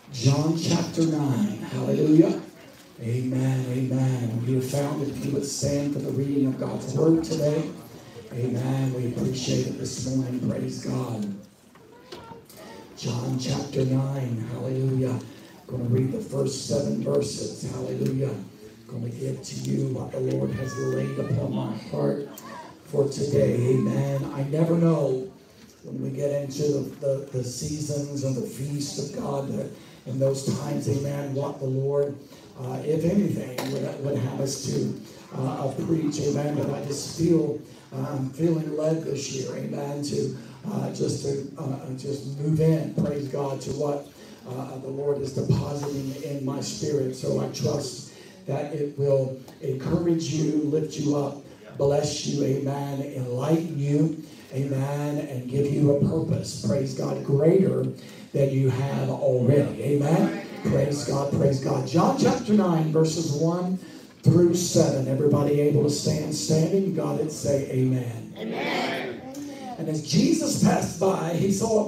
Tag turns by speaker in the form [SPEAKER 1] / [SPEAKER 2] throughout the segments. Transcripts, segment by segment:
[SPEAKER 1] John chapter 9. Hallelujah. Amen. Amen. We have found that if you would stand for the reading of God's word today. Amen. We appreciate it this morning. Praise God. John chapter 9. Hallelujah. I'm going to read the first 7 verses. Hallelujah. I'm going to give to you what the Lord has laid upon my heart for today. Amen. I never know when we get into the seasons and the feast of God in those times, amen, what the Lord, if anything, would have us to preach, amen. But I just feel, I'm feeling led this year, amen, to just move in, praise God, to what the Lord is depositing in my spirit. So I trust that it will encourage you, lift you up, bless you, amen, enlighten you, amen, and give you a purpose, praise God, greater than you have already, amen. Praise God, praise God. John chapter 9, verses 1 through 7. Everybody able to stand? Standing, God, and say amen. Amen. And as Jesus passed by, he saw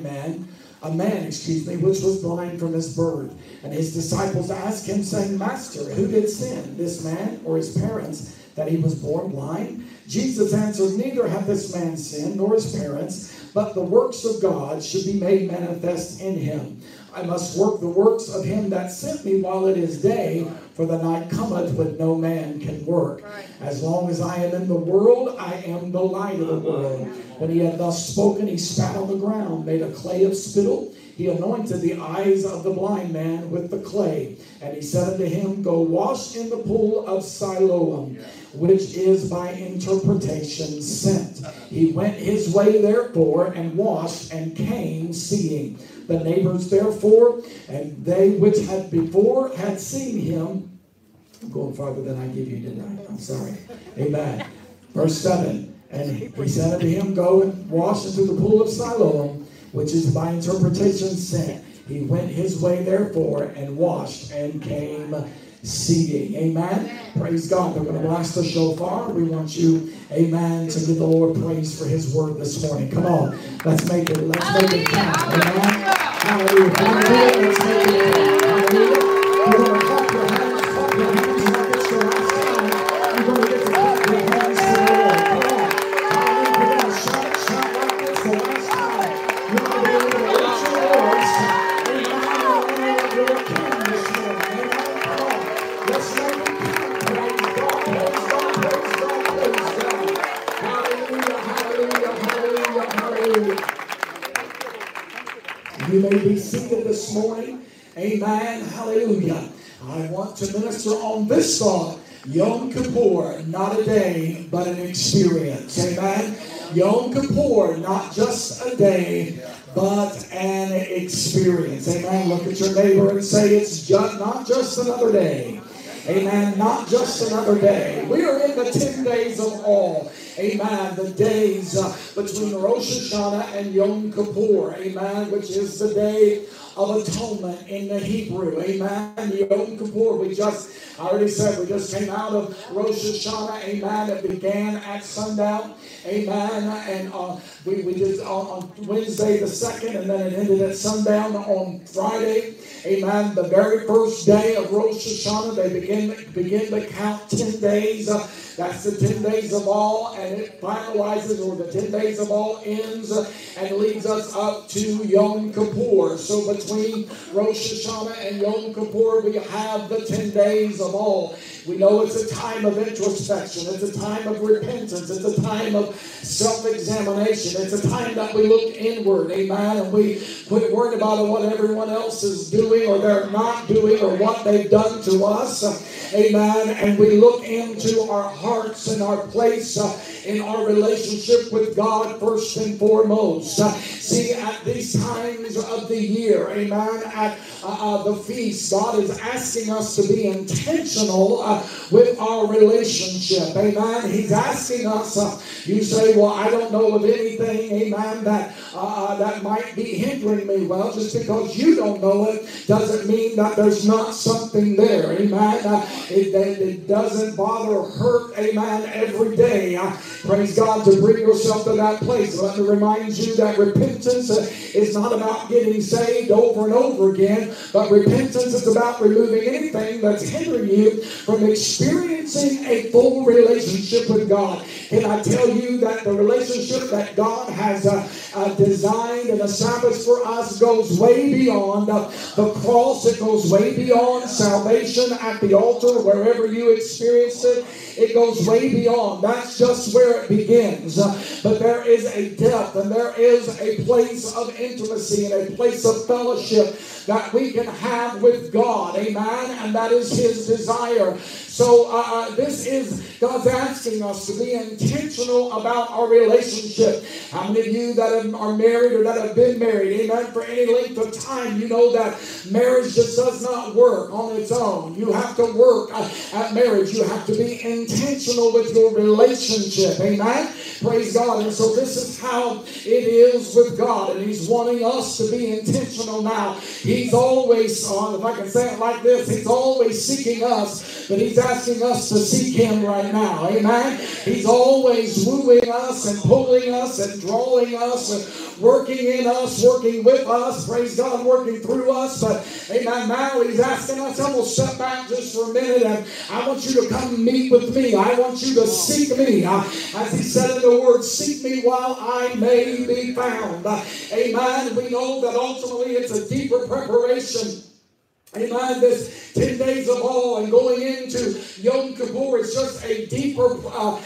[SPEAKER 1] a man, which was blind from his birth. And his disciples asked him, saying, Master, who did sin, this man or his parents, that he was born blind? Jesus answered, Neither hath this man sinned, nor his parents, but the works of God should be made manifest in him. I must work the works of him that sent me while it is day, for the night cometh when no man can work. As long as I am in the world, I am the light of the world. When he had thus spoken, he spat on the ground, made a clay of spittle. He anointed the eyes of the blind man with the clay. And he said unto him, Go wash in the pool of Siloam, which is by interpretation sent. He went his way therefore, and washed, and came seeing. The neighbors therefore, and they which had before had seen him. I'm going farther than I give you tonight. I'm sorry. Amen. Verse 7. And he said unto him, Go and wash into the pool of Siloam, which is by interpretation sent. He went his way therefore, and washed, and came seeing. Amen. Praise God. We're going to blast the shofar. We want you, amen, to give the Lord praise for his word this morning. Come on. Let's make it count. Amen. Hallelujah. Hallelujah. Let's make it count. Hallelujah. You're going to clap your hands like it's your last time. You're going to get to clap your hands to the Lord. Come on. Hallelujah. We're going to shout like it's the last time. You're going to be able to lift your voice. Amen. You're a king this morning. Amen. Come on. Let's make it count. Praise God. Praise God. Praise God. Praise God. Hallelujah. Hallelujah. Hallelujah. Hallelujah. You may be seated this morning. Amen. Hallelujah. I want to minister on this thought. Yom Kippur, not a day, but an experience. Amen. Yom Kippur, not just a day, but an experience. Amen. Look at your neighbor and say, it's not just another day. Amen. Not just another day. We are in the 10 days of awe. Amen. The days between Rosh Hashanah and Yom Kippur. Amen. Which is the day of atonement in the Hebrew. Amen. Yom Kippur. I already said we just came out of Rosh Hashanah. Amen. It began at sundown. Amen. And we did on Wednesday the 2nd, and then it ended at sundown on Friday. Amen. The very first day of Rosh Hashanah, they begin to count 10 days. That's the 10 days of awe, and it finalizes, or the 10 days of awe ends and leads us up to Yom Kippur. So between Rosh Hashanah and Yom Kippur, we have the 10 days of awe. We know it's a time of introspection. It's a time of repentance. It's a time of self-examination. It's a time that we look inward, amen, and we quit worrying about what everyone else is doing or they're not doing or what they've done to us, amen, and we look into our hearts and our place in our relationship with God first and foremost. See, at these times of the year, amen, at the feast, God is asking us to be intentional with our relationship, amen. He's asking us, you say, well, I don't know of anything, amen, that might be hindering me. Well, just because you don't know it doesn't mean that there's not something there, amen. It doesn't bother or hurt, amen, every day. Praise God, to bring yourself to that place. Let me remind you that repentance is not about getting saved over and over again. But repentance is about removing anything that's hindering you from experiencing a full relationship with God. Can I tell you that the relationship that God has designed and established for us goes way beyond the cross. It goes way beyond salvation at the altar, wherever you experience it. It goes way beyond. That's just where it begins. But there is a depth and there is a place of intimacy and a place of fellowship that we can have with God. Amen. And that is His desire. So this is God's asking us to be intentional about our relationship. How many of you that are married or that have been married, amen, for any length of time, you know that marriage just does not work on its own. You have to work at marriage. You have to be intentional with your relationship. Amen. Praise God. And so this is how it is with God. And He's wanting us to be intentional now. He's always, if I can say it like this, He's always seeking us, but He's asking us to seek Him right now. Amen. He's always wooing us and pulling us and drawing us and working in us, working with us. Praise God, working through us. But amen, now He's asking us, I'm going to step back just for a minute and I want you to come meet with me. I want you to seek me. As He said in the Word, seek me while I may be found. Amen. We know that ultimately it's a deeper preparation. Amen. This 10 days of awe and going into Yom Kippur is just a deeper,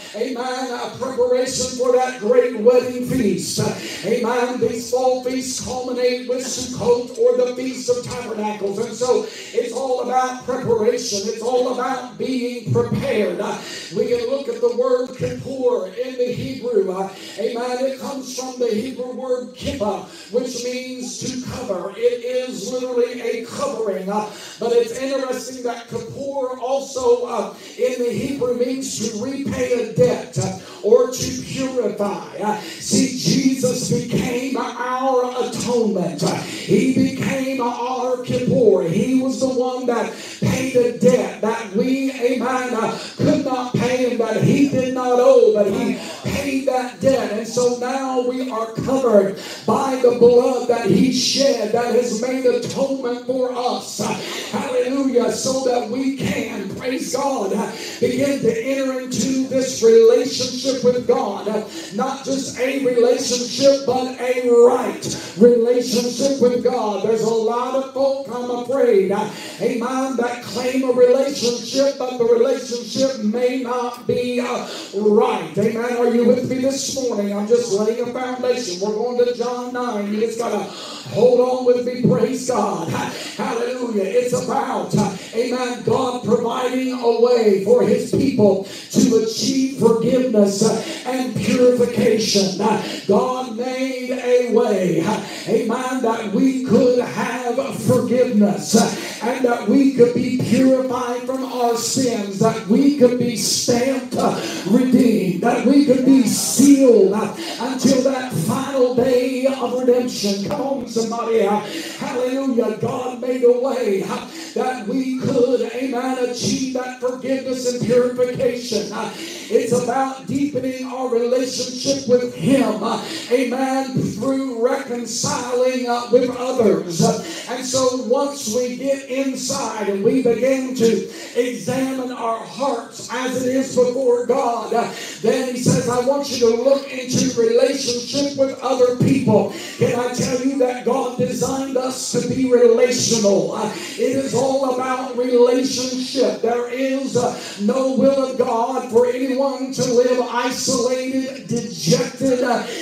[SPEAKER 1] preparation for that great wedding feast. Amen. These fall feasts culminate with Sukkot or the Feast of Tabernacles. And so it's all about preparation. It's all about being prepared. We can look at the word Kippur in the Hebrew. Amen. It comes from the Hebrew word kippah, which means to cover. It is literally a covering. But it's interesting that Kippur also in the Hebrew means to repay a debt or to purify. See, Jesus became our atonement. He became our Kippur. He was the one that paid a debt that we, amen, could not pay and that He did not owe, but He paid that debt. And so now we are covered by the blood that He shed that has made atonement for us. Hallelujah. So that we can, praise God, begin to enter into this relationship with God. Not just a relationship, but a right relationship with God. There's a lot of folk, I'm afraid, amen, that claim a relationship, but the relationship may not be right. Amen. Are you with me this morning? I'm just laying a foundation. We're going to John 9. You just got to hold on with me. Praise God. Hallelujah. It's about, amen, God providing a way for His people to achieve forgiveness and purification. God made a way, amen, that we could have forgiveness and that we could be purified from our sins, that we could be stamped, redeemed, that we could be sealed until that final day of redemption. Come on, somebody. Hallelujah. God made a way that we could, amen, achieve that forgiveness and purification. It's about deepening our relationship with Him, amen, through reconciling with others. And so once we get inside and we begin to examine our hearts as it is before God, then He says, I want you to look into relationship with other people. Can I tell you that God designed us to be relational? It is all about relationship. There is no will of God for anyone to live isolated, dejected,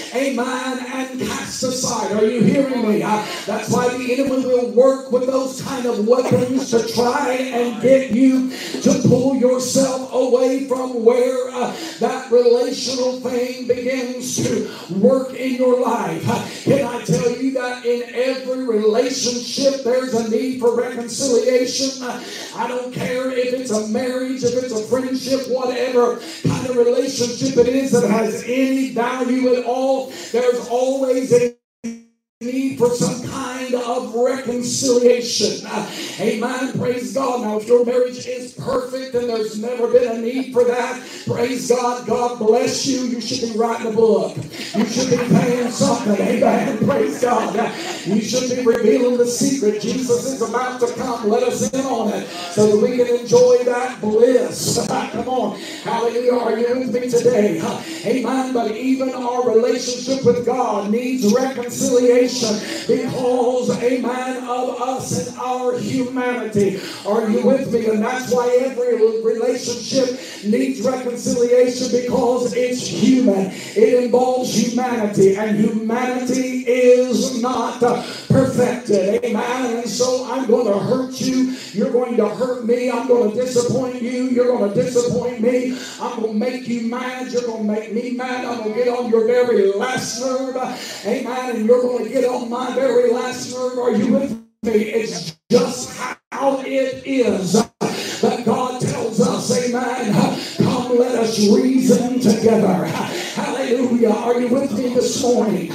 [SPEAKER 1] amen, and cast aside. Are you hearing me? That's why the enemy will work with those kind of weapons to try and get you to pull yourself away from where that relational thing begins to work in your life. Can I tell you that in every relationship there's a need for reconciliation? I don't care if it's a marriage, if it's a friendship, whatever kind of relationship it is that has any value at all, there's always a need for some kind kind of reconciliation. Amen. Praise God. Now, if your marriage is perfect and there's never been a need for that, praise God. God bless you. You should be writing a book. You should be paying something. Amen. Praise God. You should be revealing the secret. Jesus is about to come. Let us in on it so that we can enjoy that bliss. Come on. Hallelujah. Are you with me today? Amen. But even our relationship with God needs reconciliation because, amen, of us and our humanity. Are you with me? And that's why every relationship needs reconciliation, because it's human. It involves humanity, and humanity is not perfected. Amen. And so I'm going to hurt you. You're going to hurt me. I'm going to disappoint you. You're going to disappoint me. I'm going to make you mad. You're going to make me mad. I'm going to get on your very last nerve. Amen. And you're going to get on my very last nerve. Are you with me? It's just how it is. But God tells us, amen, come let us reason together. Hallelujah. Are you with me this morning?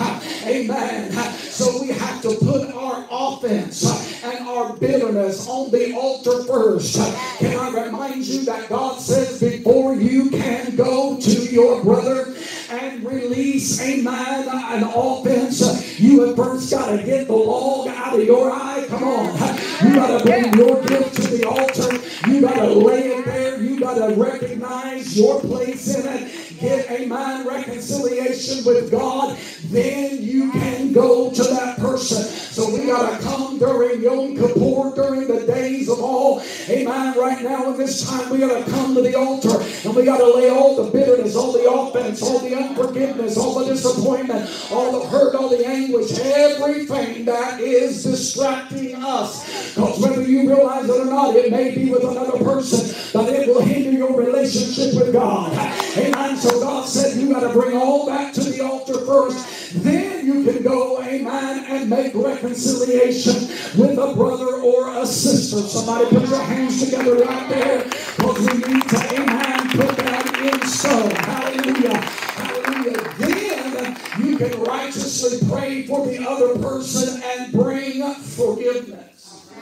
[SPEAKER 1] Amen. So we have to put our offense and our bitterness on the altar first. Can I remind you that God says before you can go to your brother and release, amen, an offense, you have first got to get the log out of your eye. Come on. You got to bring your gift to the altar. You got to lay it there. You got to recognize your place in it. Get, amen, reconciliation with God. Then you can go to that person. So we got to come during Yom Kippur, during the days of all. Amen. Right now in this time, we got to come to the altar. And we got to lay all the bitterness, all the offense, all the unforgiveness, all the disappointment, all the hurt, all the anguish, everything that is distracting us. Because whether you realize it or not, it may be with another person, but it will hinder your relationship with God. Amen. So God said you got to bring all that to the altar first. Then you can go, amen, and make reconciliation with a brother or a sister. Somebody put your hands together right there, because we need to, amen, put that in stone. Hallelujah. Hallelujah. Then you can righteously pray for the other person and bring forgiveness.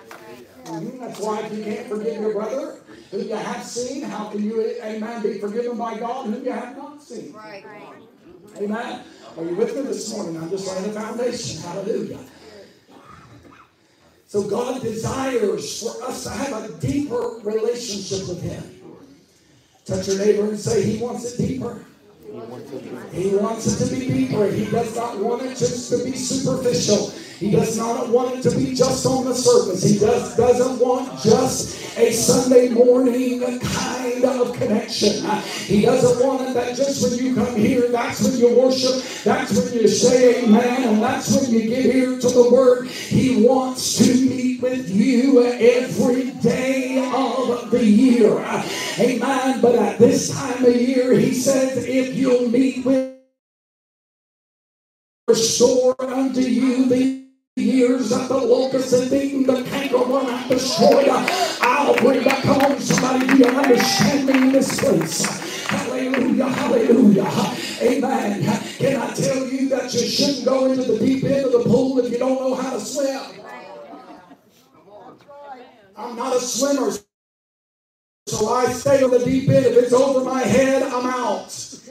[SPEAKER 1] That's why if you can't forgive your brother who you have seen, how can you, amen, be forgiven by God who you have not seen? Right. Amen. Are you with me this morning? I'm just laying the foundation. Hallelujah. So God desires for us to have a deeper relationship with Him. Touch your neighbor and say, He wants it deeper. He wants it to be deeper. He does not want it just to be superficial. He does not want it to be just on the surface. He doesn't want just a Sunday morning kind of connection. He doesn't want it that just when you come here, that's when you worship, that's when you say amen, and that's when you get here to the Word. He wants to meet with you every day of the year. Amen. But at this time of year, He says, if you'll meet with, restore unto you the years that the locusts have eaten, the cankerworm hath destroyed, I'll bring back. Come on, somebody, do you understand me in this place? Hallelujah, hallelujah, amen. Can I tell you that you shouldn't go into the deep end of the pool if you don't know how to swim? I'm not a swimmer, so I stay on the deep end. If it's over my head, I'm out.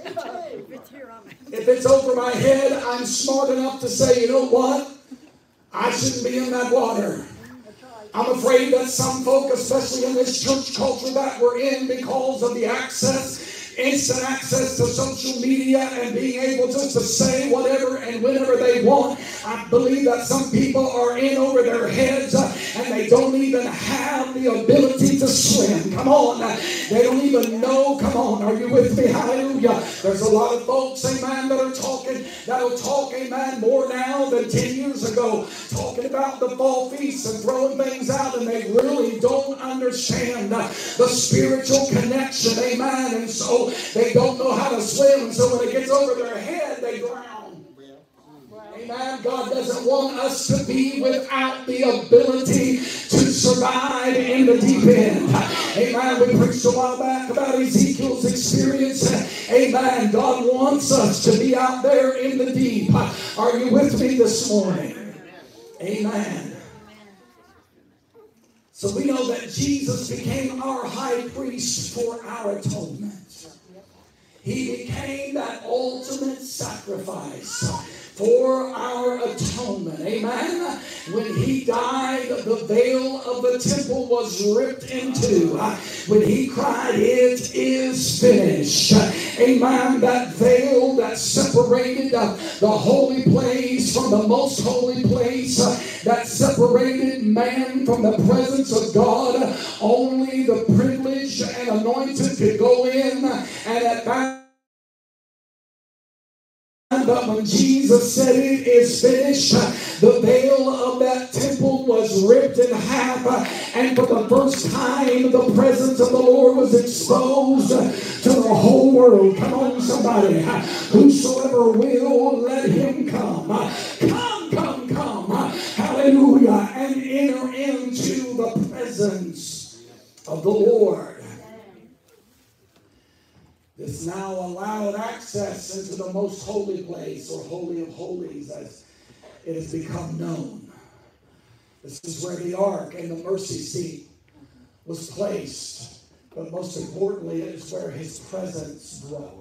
[SPEAKER 1] If it's over my head, I'm smart enough to say, you know what? I shouldn't be in that water. I'm afraid that some folk, especially in this church culture that we're in, because of the instant access to social media and being able just to say whatever and whenever they want, I believe that some people are in over their heads and they don't even have the ability to swim. Come on. They don't even know. Come on. Are you with me? Hallelujah. There's a lot of folks, amen, that'll talk, amen, more now than 10 years ago, talking about the fall feast and throwing things out, and they really don't understand the spiritual connection, amen. And so they don't know how to swim, and so when it gets over their head, they drown. Amen. God doesn't want us to be without the ability to survive in the deep end. Amen. We preached a while back about Ezekiel's experience. Amen. God wants us to be out there in the deep. Are you with me this morning? Amen. So we know that Jesus became our high priest for our atonement. He became that ultimate sacrifice for our atonement. Amen. When he died, the veil of the temple was ripped in two. When he cried, "It is finished." Amen. That veil that separated the holy place from the most holy place, that separated man from the presence of God, only the privileged and anointed could go in. And at that, but when Jesus said it is finished, the veil of that temple was ripped in half, and for the first time the presence of the Lord was exposed to the whole world. Come on, somebody. Whosoever will, let him come. Come. Hallelujah. And enter into the presence of the Lord. This now allowed access into the most holy place, or Holy of Holies as it has become known. This is where the ark and the mercy seat was placed. But most importantly, it is where his presence dwelt.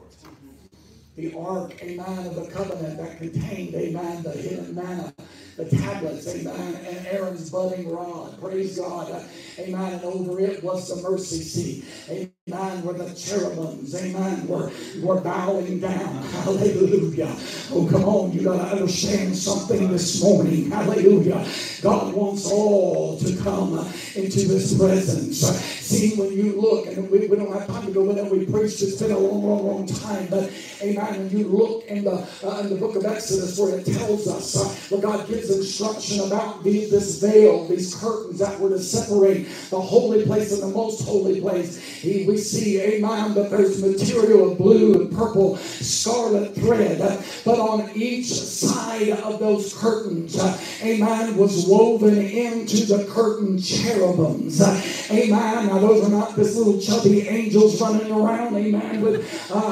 [SPEAKER 1] The ark, amen, of the covenant that contained, amen, the hidden manna, the tablets, amen, and Aaron's budding rod. Praise God. Amen. And over it was the mercy seat. Amen. Where the cherubims, amen, were bowing down. Hallelujah. Oh, come on. You got to understand something this morning. Hallelujah. God wants all to come into his presence. See, when you look, and we don't have time to go in there, we preached, it's been a long time, but amen, when you look in the book of Exodus where it tells us, where God gives instruction about this veil, these curtains that were to separate the holy place and the most holy place, we see, amen, that there's material of blue and purple scarlet thread, but on each side of those curtains, amen, was woven into the curtain cherubims. Amen. Now those are not this little chubby angels running around, amen, with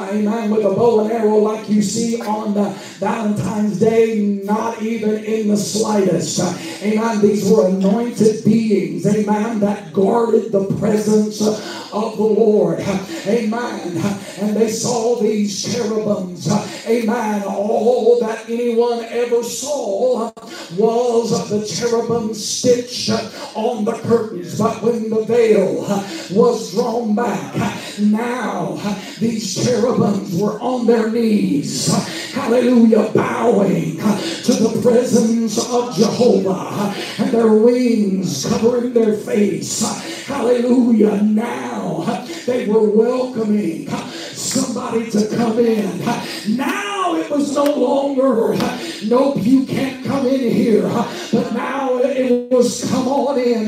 [SPEAKER 1] a bow and arrow like you see on Valentine's Day, not even in the slightest. Amen. These were anointed beings, amen, that guarded the presence of the Lord. Amen. And they saw these cherubims. Amen. All that anyone ever saw was the cherubim stitched on the curtains. But when the veil was drawn back, now these cherubims were on their knees. Hallelujah. Bowing to the presence of Jehovah, and their wings covering their face. Hallelujah. Now they were welcoming somebody to come in. Now it was no longer, nope, you can't come in here. But now it was, come on in.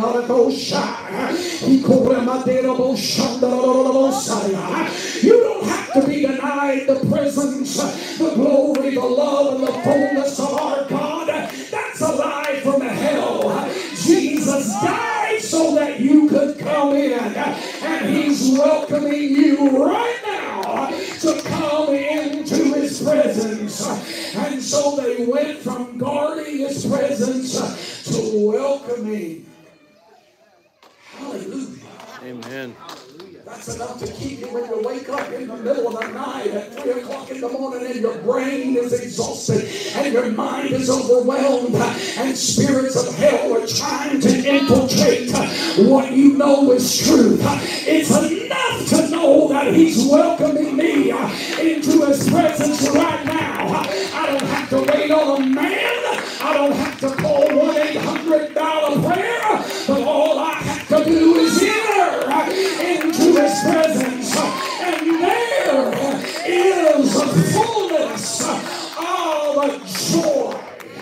[SPEAKER 1] You don't have to be denied the presence, the glory, the love, and the fullness of our God. That's a lie from hell. Jesus died so that you could come in, and he's welcoming you right now to come into his presence. And so they went from guarding his presence to welcoming. Hallelujah.
[SPEAKER 2] Amen.
[SPEAKER 1] That's enough to keep you when you wake up in the middle of the night at 3 o'clock in the morning and your brain is exhausted and your mind is overwhelmed and spirits of hell are trying to infiltrate what you know is truth. It's enough to know that he's welcoming me into his presence right now. I don't have to wait on a man. I don't have to call 1-800 prayer. But all I have to do is enter into his presence, and there is a fullness of joy.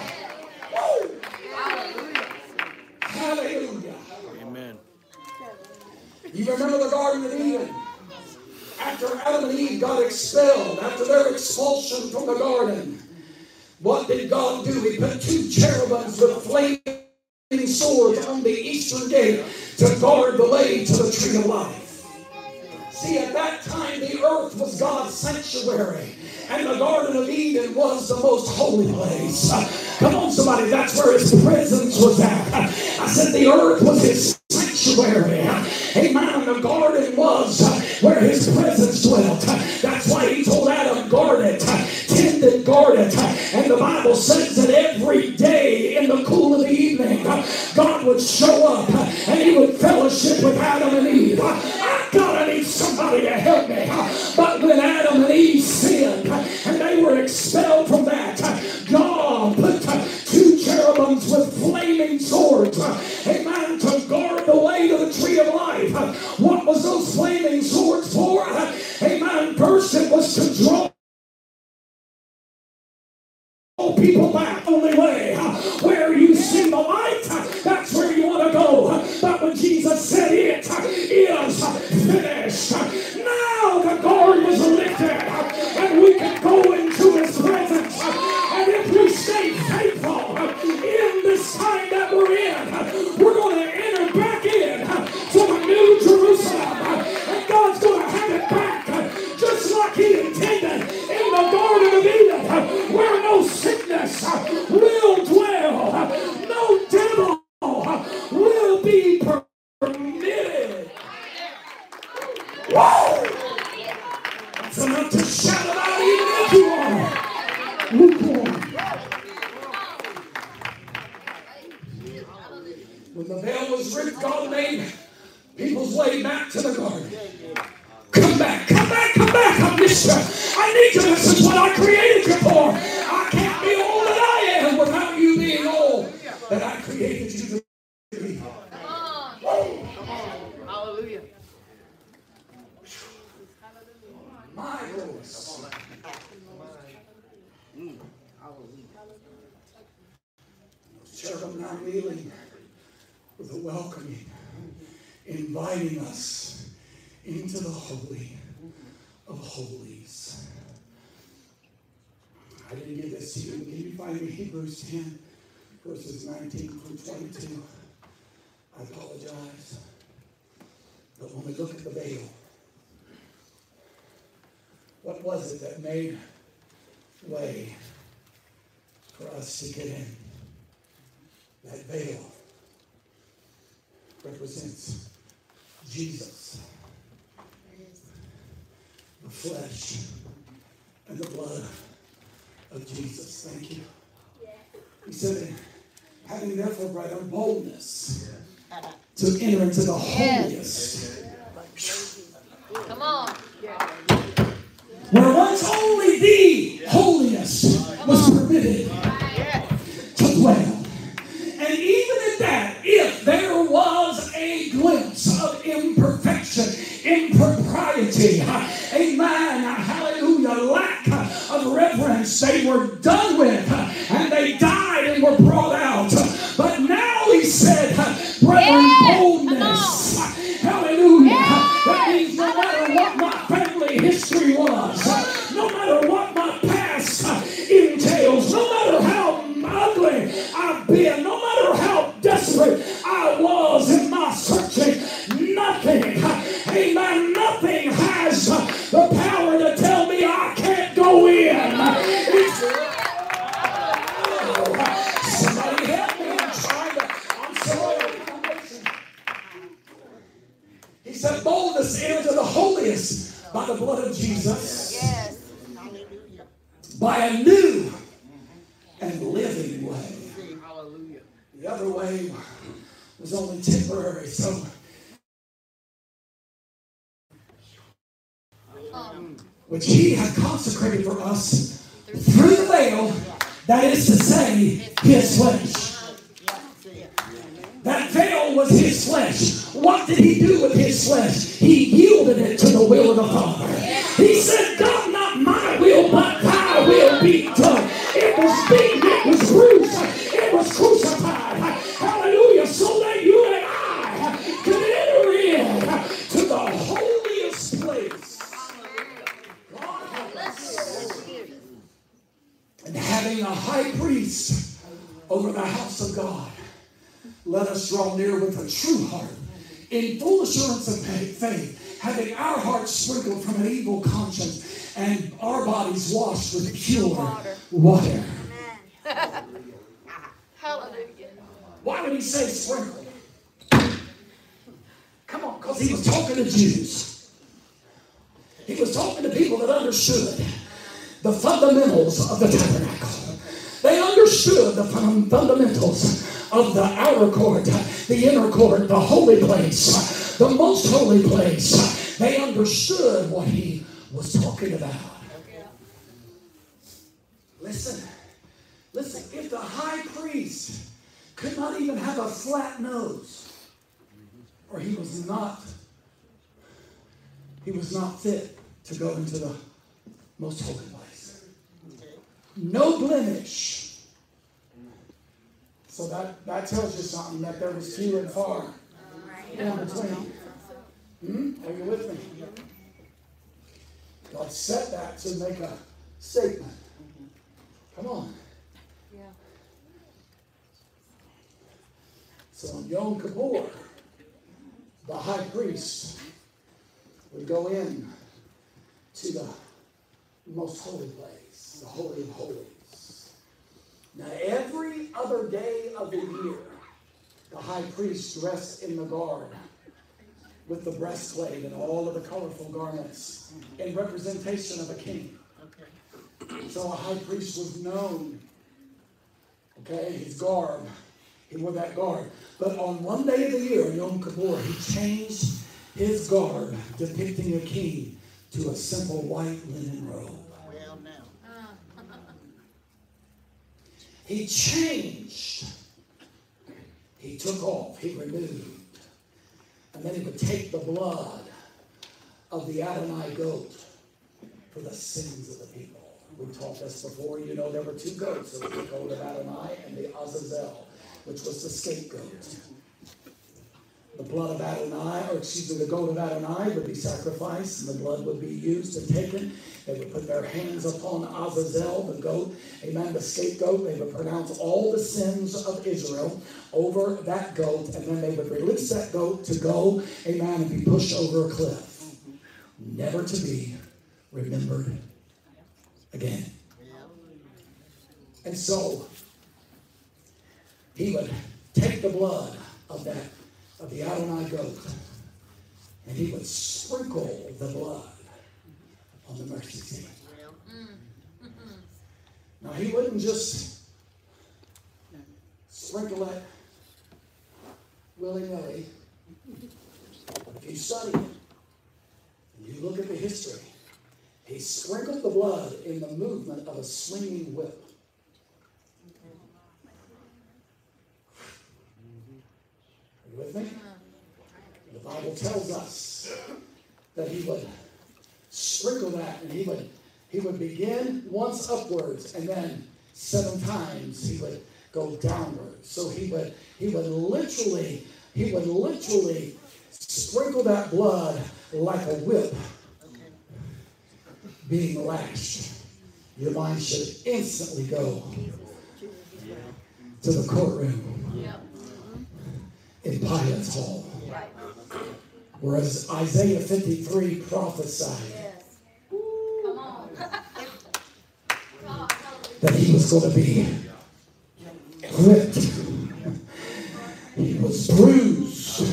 [SPEAKER 1] Hallelujah.
[SPEAKER 2] Amen.
[SPEAKER 1] You remember the Garden of Eden? After Adam and Eve got expelled, after their expulsion from the garden, what did God do? He put 2 cherubims with flaming swords on the eastern gate to guard the way to the tree of life. See, at that time, the earth was God's sanctuary, and the Garden of Eden was the most holy place. Come on, somebody. That's where his presence was at. I said the earth was his sanctuary. Amen. The garden was where his presence dwelt. That's why he told Adam, guard it, tend it, guard it. And the Bible says that every day in the cool of the evening, God would show up and he would fellowship with Adam and Eve. I gotta need somebody to help me. But when Adam and Eve sinned and they were expelled from that, God put two cherubims with flaming swords, amen, to guard the way to the tree of life. What was those flaming swords for? Amen. First, it was to draw people back. Only way where you see the light, that's where you want to go. But when Jesus said it is finished, now the guard was lifted and we can go into his presence. And if we stay faithful in this time that we're in, we're going to enter back in to the new Jerusalem. And God's going to have it back just like he intended in the Garden of Eden, where no sickness will dwell, no devil will be permitted. Whoa! That's enough to shout about even if you are lukewarm. When the veil was ripped, God made people's way back to the garden. Come back, come back, come back. I missed you. I need you. This is what I created you for. I can't be all that I am without you being all that I created you to be.
[SPEAKER 2] Hallelujah.
[SPEAKER 1] My voice. Cherubim now kneeling with a welcoming, inviting us into the Holy of Holies. I didn't give this to you. Can you find me Hebrews 10, verses 19 through 22? I apologize. But when we look at the veil, what was it that made way for us to get in? That veil represents Jesus, the flesh and the blood of Jesus. Thank you. He said, having therefore greater boldness to enter into the holiest.
[SPEAKER 2] Come on.
[SPEAKER 1] Where once only the holiest was permitted to dwell. And even in that, if there was a glimpse of imperfection, impropriety, amen, hallelujah, lack of reverence, they were done with, and they died and were brought out. But now he said, brethren, boldness, hallelujah. That means no matter what my family history was, no matter what my past entails, no matter how ugly I've been, no matter how desperate I was in my searching, nothing, amen, nothing has the power to tell me I can't go in. Somebody help me. I'm sorry. He said, boldness into the holiest by the blood of Jesus.
[SPEAKER 2] Yes.
[SPEAKER 1] By a new and living way.
[SPEAKER 2] Hallelujah.
[SPEAKER 1] The other way was only temporary, so which he had consecrated for us through the veil, that is to say, his flesh. That veil was his flesh. What did he do with his flesh? He yielded it to the will of the Father. He said, God, not my will, but thy will be done. It was beaten, it was bruised, it was crucified. Hallelujah. So that you and I can enter in to the holiest place. God help us. And having a high priest over the house of God, let us draw near with a true heart, in full assurance of faith, having our hearts sprinkled from an evil conscience and our bodies washed with pure water. he say sprinkle? Come on, because he was talking to Jews. He was talking to people that understood the fundamentals of the tabernacle. They understood the fundamentals of the outer court, the inner court, the holy place, the most holy place. They understood what he was talking about. Listen, if the high priest could not even have a flat nose, or he was not fit to go into the most holy place. No blemish. So that tells you something, that there was few and far in between. Are you with me? God set that to make a statement. Come on. So on Yom Kippur, the high priest would go in to the most holy place, the Holy of Holies. Now, every other day of the year, the high priest dressed in the garb with the breastplate and all of the colorful garments in representation of a king. So a high priest was known, his garb. He wore that garb. But on one day of the year, Yom Kippur, he changed his garb, depicting a king, to a simple white linen robe. He changed. He took off. He removed. And then he would take the blood of the Adonai goat for the sins of the people. We taught this before. You know, there were two goats. There was the goat of Adonai and the Azazel, which was the scapegoat. The blood of Adonai, the goat of Adonai would be sacrificed, and the blood would be used and taken. They would put their hands upon Azazel, the goat, amen, the scapegoat. They would pronounce all the sins of Israel over that goat, and then they would release that goat to go, amen, and be pushed over a cliff, never to be remembered again. And so he would take the blood of the Adonai goat, and he would sprinkle the blood on the mercy seat. Now, he wouldn't just sprinkle it willy-nilly. If you study it, and you look at the history, he sprinkled the blood in the movement of a swinging whip. Are you with me? The Bible tells us that he would sprinkle that, and he would begin once upwards, and then 7 times he would go downwards. So he would literally sprinkle that blood like a whip being lashed. Your mind should instantly go to the courtroom in Pilate's hall. Whereas Isaiah 53 prophesied that he was going to be whipped. He was bruised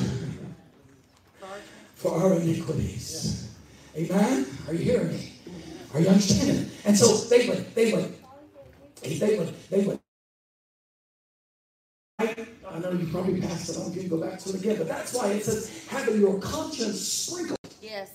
[SPEAKER 1] for our iniquities. Amen? Are you hearing me? Are you understanding? And so they would. I know you probably passed it on. You can go back to it again. But that's why it says, having your conscience sprinkled.
[SPEAKER 2] Yes.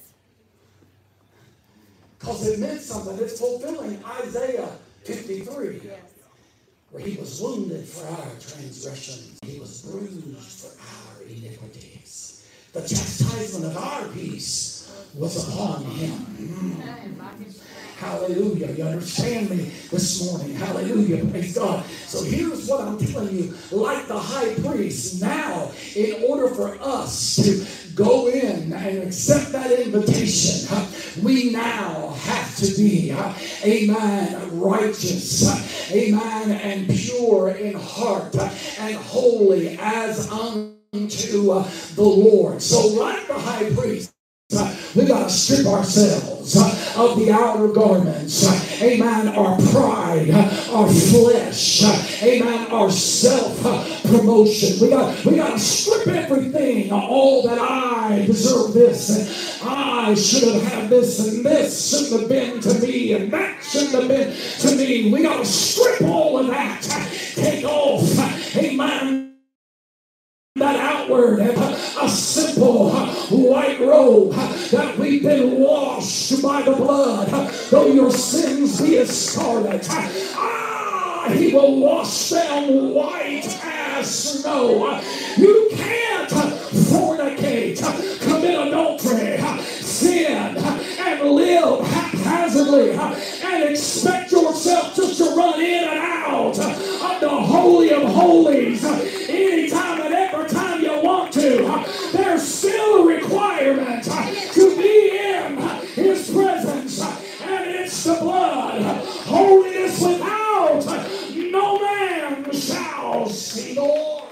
[SPEAKER 1] Because it meant something. It's fulfilling Isaiah 53.
[SPEAKER 2] Yes.
[SPEAKER 1] Where he was wounded for our transgressions. He was bruised for our iniquities. The chastisement of our peace was upon him. Hallelujah. You understand me this morning? Hallelujah. Praise God. So here's what I'm telling you. Like the high priest, now, in order for us to go in and accept that invitation, we now have to be, amen, righteous, amen, and pure in heart, and holy as unto the Lord. So like the high priest, we got to strip ourselves of the outer garments. Amen. Our pride, our flesh, amen, our self-promotion. We got to strip everything. All that I deserve this, and I should have had this, and this shouldn't have been to me, and that shouldn't have been to me. We got to strip all of that. Take off, amen, that outward, a simple white robe, that we've been washed by the blood. Though your sins be as scarlet, He will wash them white as snow. You can't fornicate, commit adultery, sin, and live haphazardly and expect yourself just to run in and out of the Holy of Holies anytime and every time you want to. There's still a requirement to be in His presence, and it's the blood. Holiness without no man shall see the Lord.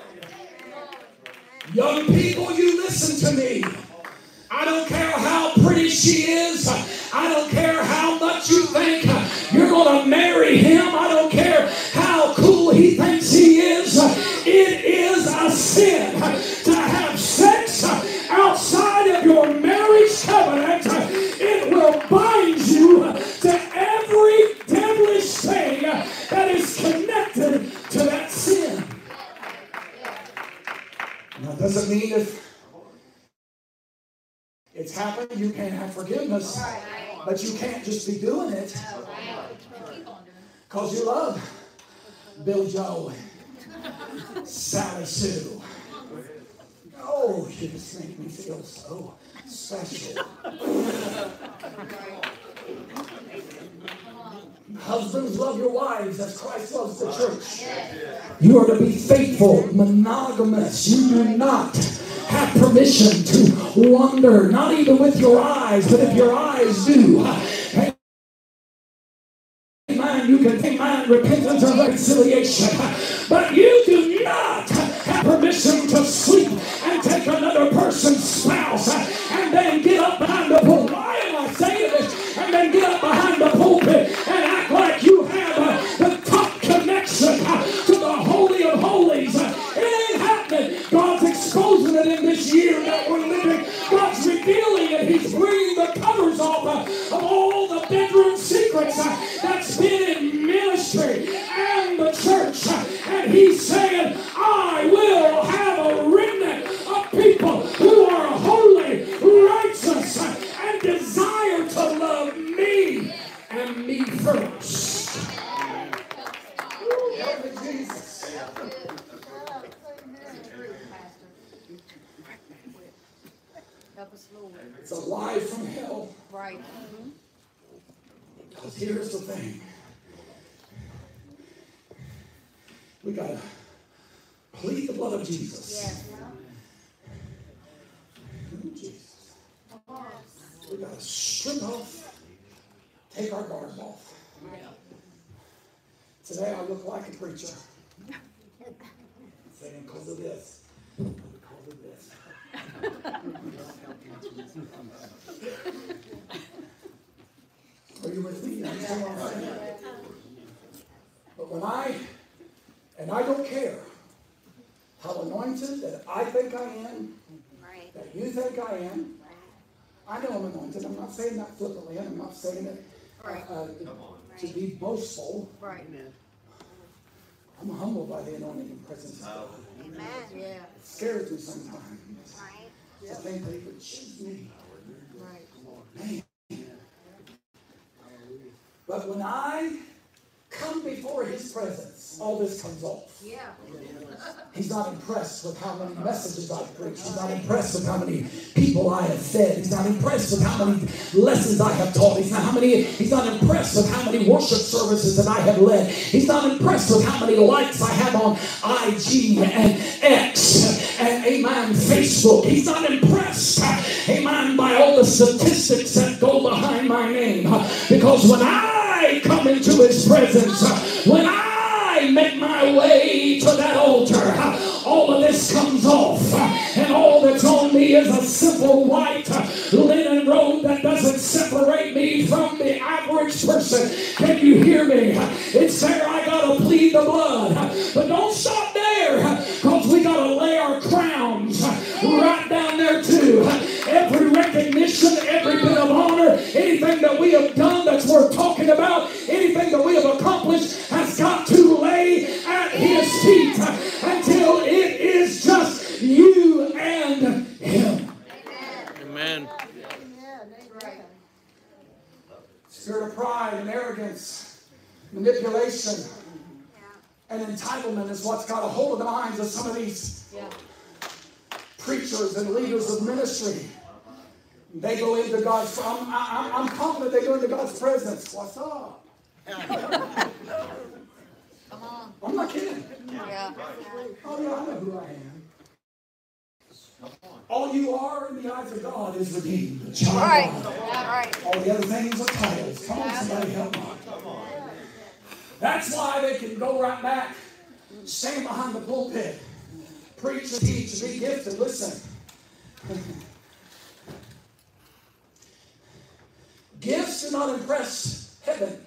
[SPEAKER 1] Young people, you listen to me. I don't care how pretty she is. I don't care how much you think you're going to marry him. I don't care how cool he thinks he is. It is a sin to have sex outside of your marriage covenant. It will bind you to every devilish thing that is connected to that sin. Now, it doesn't mean if it's happened, you can't have forgiveness. But you can't just be doing it because you love Bill Joe, Sally Sue. Oh, you just make me feel so special. Husbands, love your wives as Christ loves the church. You are to be faithful, monogamous. You do not have permission to wander, not even with your eyes, but if your eyes do, amen, you can take repentance and reconciliation. But you do not have permission to sleep and take another person's spouse and then get up behind the pulpit. Why am I saying this? And then get up behind the pulpit and act like you have the top connection to the Holy of Holies. It ain't happening. God's exposing it in this year that we're living. God's revealing it. He's bringing the covers off of all the bedroom secrets that's been in ministry and the church. And He's saying, I will have a remnant of people who are holy, righteous, and desire to love me and me first. Help me, Jesus. It's a lie from hell.
[SPEAKER 2] Right.
[SPEAKER 1] Because here's the thing. We got to plead the blood of Jesus.
[SPEAKER 2] Yes.
[SPEAKER 1] Jesus. We got to strip off, take our garb off. Today I look like a preacher. Saying because of this. Because of this. Are you with me? But when I don't care how anointed that I think I am, that you think I am. I know I'm anointed. I'm not saying that flippantly. I'm not saying it to be boastful.
[SPEAKER 2] Right.
[SPEAKER 1] I'm humbled by the anointing and presence of God.
[SPEAKER 2] Amen. Yeah.
[SPEAKER 1] It scares me sometimes to think that He would choose me.
[SPEAKER 2] Right.
[SPEAKER 1] Man. But when I come before His presence, all this comes off.
[SPEAKER 2] Yeah.
[SPEAKER 1] He's not impressed with how many messages I've preached. He's not impressed with how many people I have fed. He's not impressed with how many lessons I have taught. He's not impressed with how many worship services that I have led. He's not impressed with how many likes I have on IG and X and amen, Facebook. He's not impressed, amen, by all the statistics that go behind my name. Because when I come into His presence, when I make my way to that altar, all of this comes off, and all that's on me is a simple white linen robe that that doesn't separate me from the average person. Can you hear me? It's there I got to plead the blood. But don't stop there, because we got to lay our crowns right down there too. Every recognition, every bit of honor, anything that we have done that's worth talking about, anything that we have accomplished has got to lay at his feet until it is just you and him.
[SPEAKER 3] Amen.
[SPEAKER 1] Spirit of pride and arrogance, manipulation, and entitlement is what's got a hold of the minds of some of these preachers and leaders of ministry. They go into God's. I'm confident they go into God's presence. What's up?
[SPEAKER 2] Come on.
[SPEAKER 1] I'm not kidding.
[SPEAKER 2] Yeah.
[SPEAKER 1] Oh yeah, I know who I am. All you are in the eyes of God is redeemed. A child
[SPEAKER 2] Right.
[SPEAKER 1] of God.
[SPEAKER 2] Yeah, right.
[SPEAKER 1] All the other things are titles. Come on, somebody help me. That's why they can go right back, stand behind the pulpit, preach and teach and be gifted. Listen. Gifts do not impress heaven.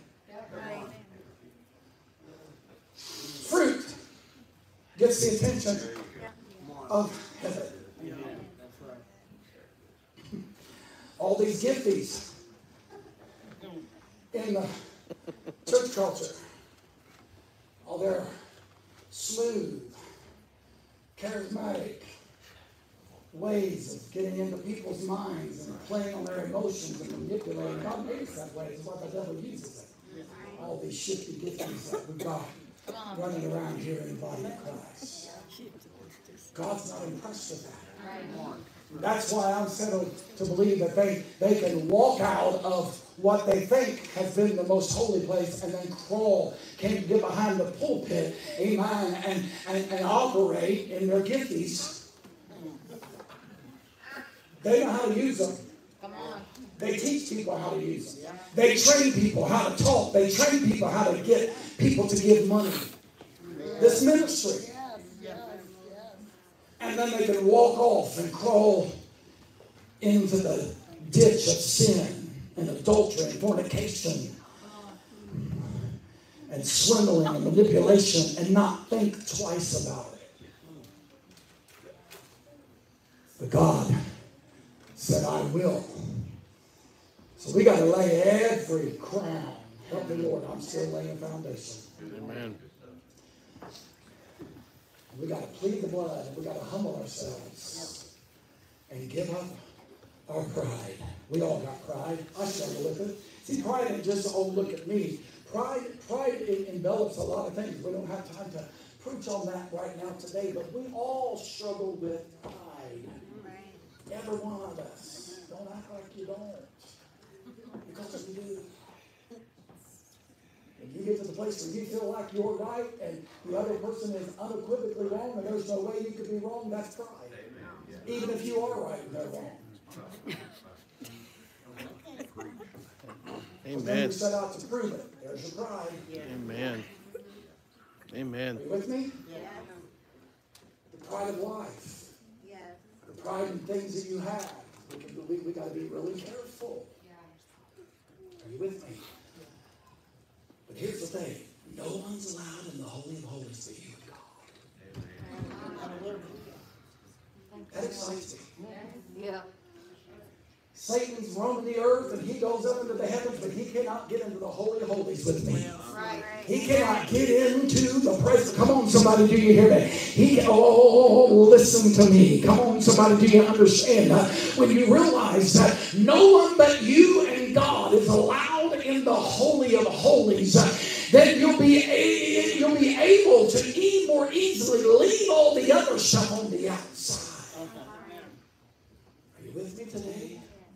[SPEAKER 1] Fruit gets the attention of heaven. All these gifties in the church culture, all their smooth, charismatic ways of getting into people's minds and playing on their emotions and manipulating. God made us that way. It's what the devil uses it. All these shifty giftings that we've got running around here in the body of Christ. God's not impressed with that. That's why I'm settled to believe that they can walk out of what they think has been the most holy place and then crawl, can't get behind the pulpit, amen, and operate in their gifties. They know how to use them.
[SPEAKER 2] Come on.
[SPEAKER 1] They teach people how to use them. They train people how to talk. They train people how to get people to give money. This ministry. And then they can walk off and crawl into the ditch of sin and adultery and fornication and swindling and manipulation and not think twice about it. But God said, I will. So we got to lay every crown. Help me, Lord, I'm still laying foundation.
[SPEAKER 3] Amen.
[SPEAKER 1] We got to plead the blood. We got to humble ourselves and give up our pride. We all got pride. I struggle with it. See, pride ain't just, oh, look at me. Pride envelops a lot of things. We don't have time to preach on that right now today, but we all struggle with pride. Every one of us. Don't act like you don't. Because you do. If you get to the place where you feel like you're right and the other person is unequivocally wrong and there's no way you could be wrong, that's pride. Even if you are right and they're wrong.
[SPEAKER 3] Amen.
[SPEAKER 1] Then you set out to prove it. There's your pride.
[SPEAKER 3] Amen. Amen.
[SPEAKER 1] Are you with me? The pride of life. The pride in things that you have. We got to be really careful. Are you with me? But here's the thing. No one's allowed in the Holy of Holies but you and God. That excites me.
[SPEAKER 2] Yeah.
[SPEAKER 1] Satan's roaming the earth and he goes up into the heavens, but he cannot get into the Holy of Holies with me.
[SPEAKER 2] Right.
[SPEAKER 1] He cannot get into the presence. Come on, somebody, do you hear me? Listen to me. Come on, somebody, do you understand? When you realize that no one but you and God is allowed in the Holy of Holies, then you'll be able to more easily leave all the other stuff on the outside. Are you with me today?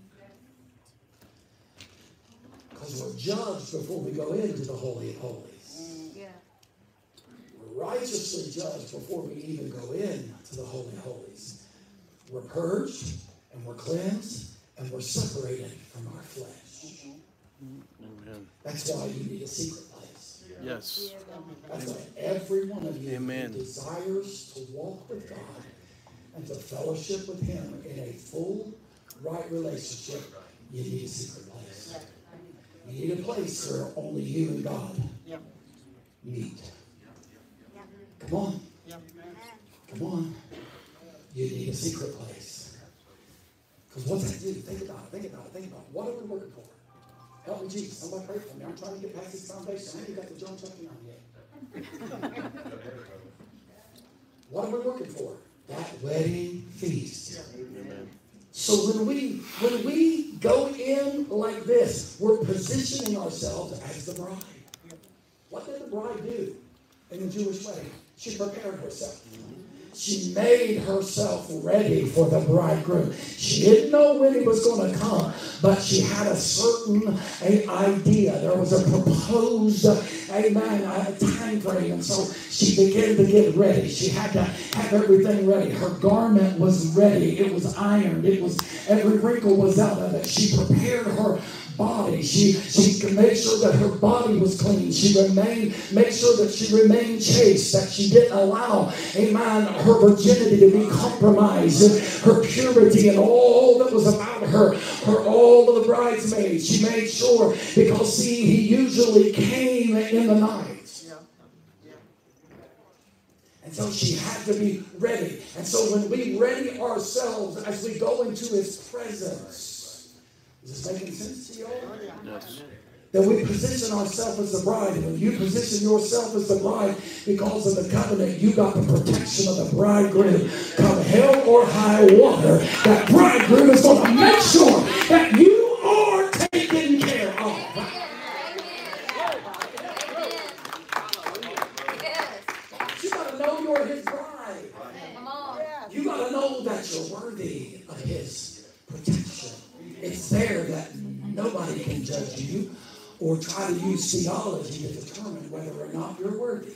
[SPEAKER 1] Because we're judged before we go into the Holy of Holies.
[SPEAKER 2] Yeah.
[SPEAKER 1] We're righteously judged before we even go into the Holy of Holies. We're purged, and we're cleansed, and we're separated from our flesh.
[SPEAKER 3] Amen.
[SPEAKER 1] That's why you need a secret place.
[SPEAKER 3] Yes.
[SPEAKER 1] That's why every one of you
[SPEAKER 3] Amen.
[SPEAKER 1] who desires to walk with God and to fellowship with Him in a full, right relationship You need a secret place. You need a place where only you and God meet. Come on. Come on. You need a secret place. Because what's that do? Think about it. Think about it. Think about it. What are we working for? Help me, Jesus. Somebody pray for me. I'm trying to get past this foundation. I ain't got the John chapter 9 yet. What are we working for? That wedding feast. Amen. So when we go in like this, we're positioning ourselves as the bride. What did the bride do in the Jewish wedding? She prepared herself. She made herself ready for the bridegroom. She didn't know when he was going to come, but she had a certain idea. There was a proposed, time frame. And so she began to get ready. She had to have everything ready. Her garment was ready. It was ironed. It was, every wrinkle was out of it. She prepared her body. She could make sure that her body was clean. She make sure that she remained chaste, that she didn't allow, her virginity to be compromised, her purity and all that was about her all of the bridesmaids. She made sure, because see, he usually came in the night. And so she had to be ready. And so when we ready ourselves as we go into his presence, is this making sense to you all? Yes. That we position ourselves as the bride. And when you position yourself as the bride, because of the covenant, you got the protection of the bridegroom. Come hell or high water, that bridegroom is going to make sure that you are taken care of. You got to know you're his bride. You got to know that you're worthy of his protection. It's there that nobody can judge you or try to use theology to determine whether or not you're worthy.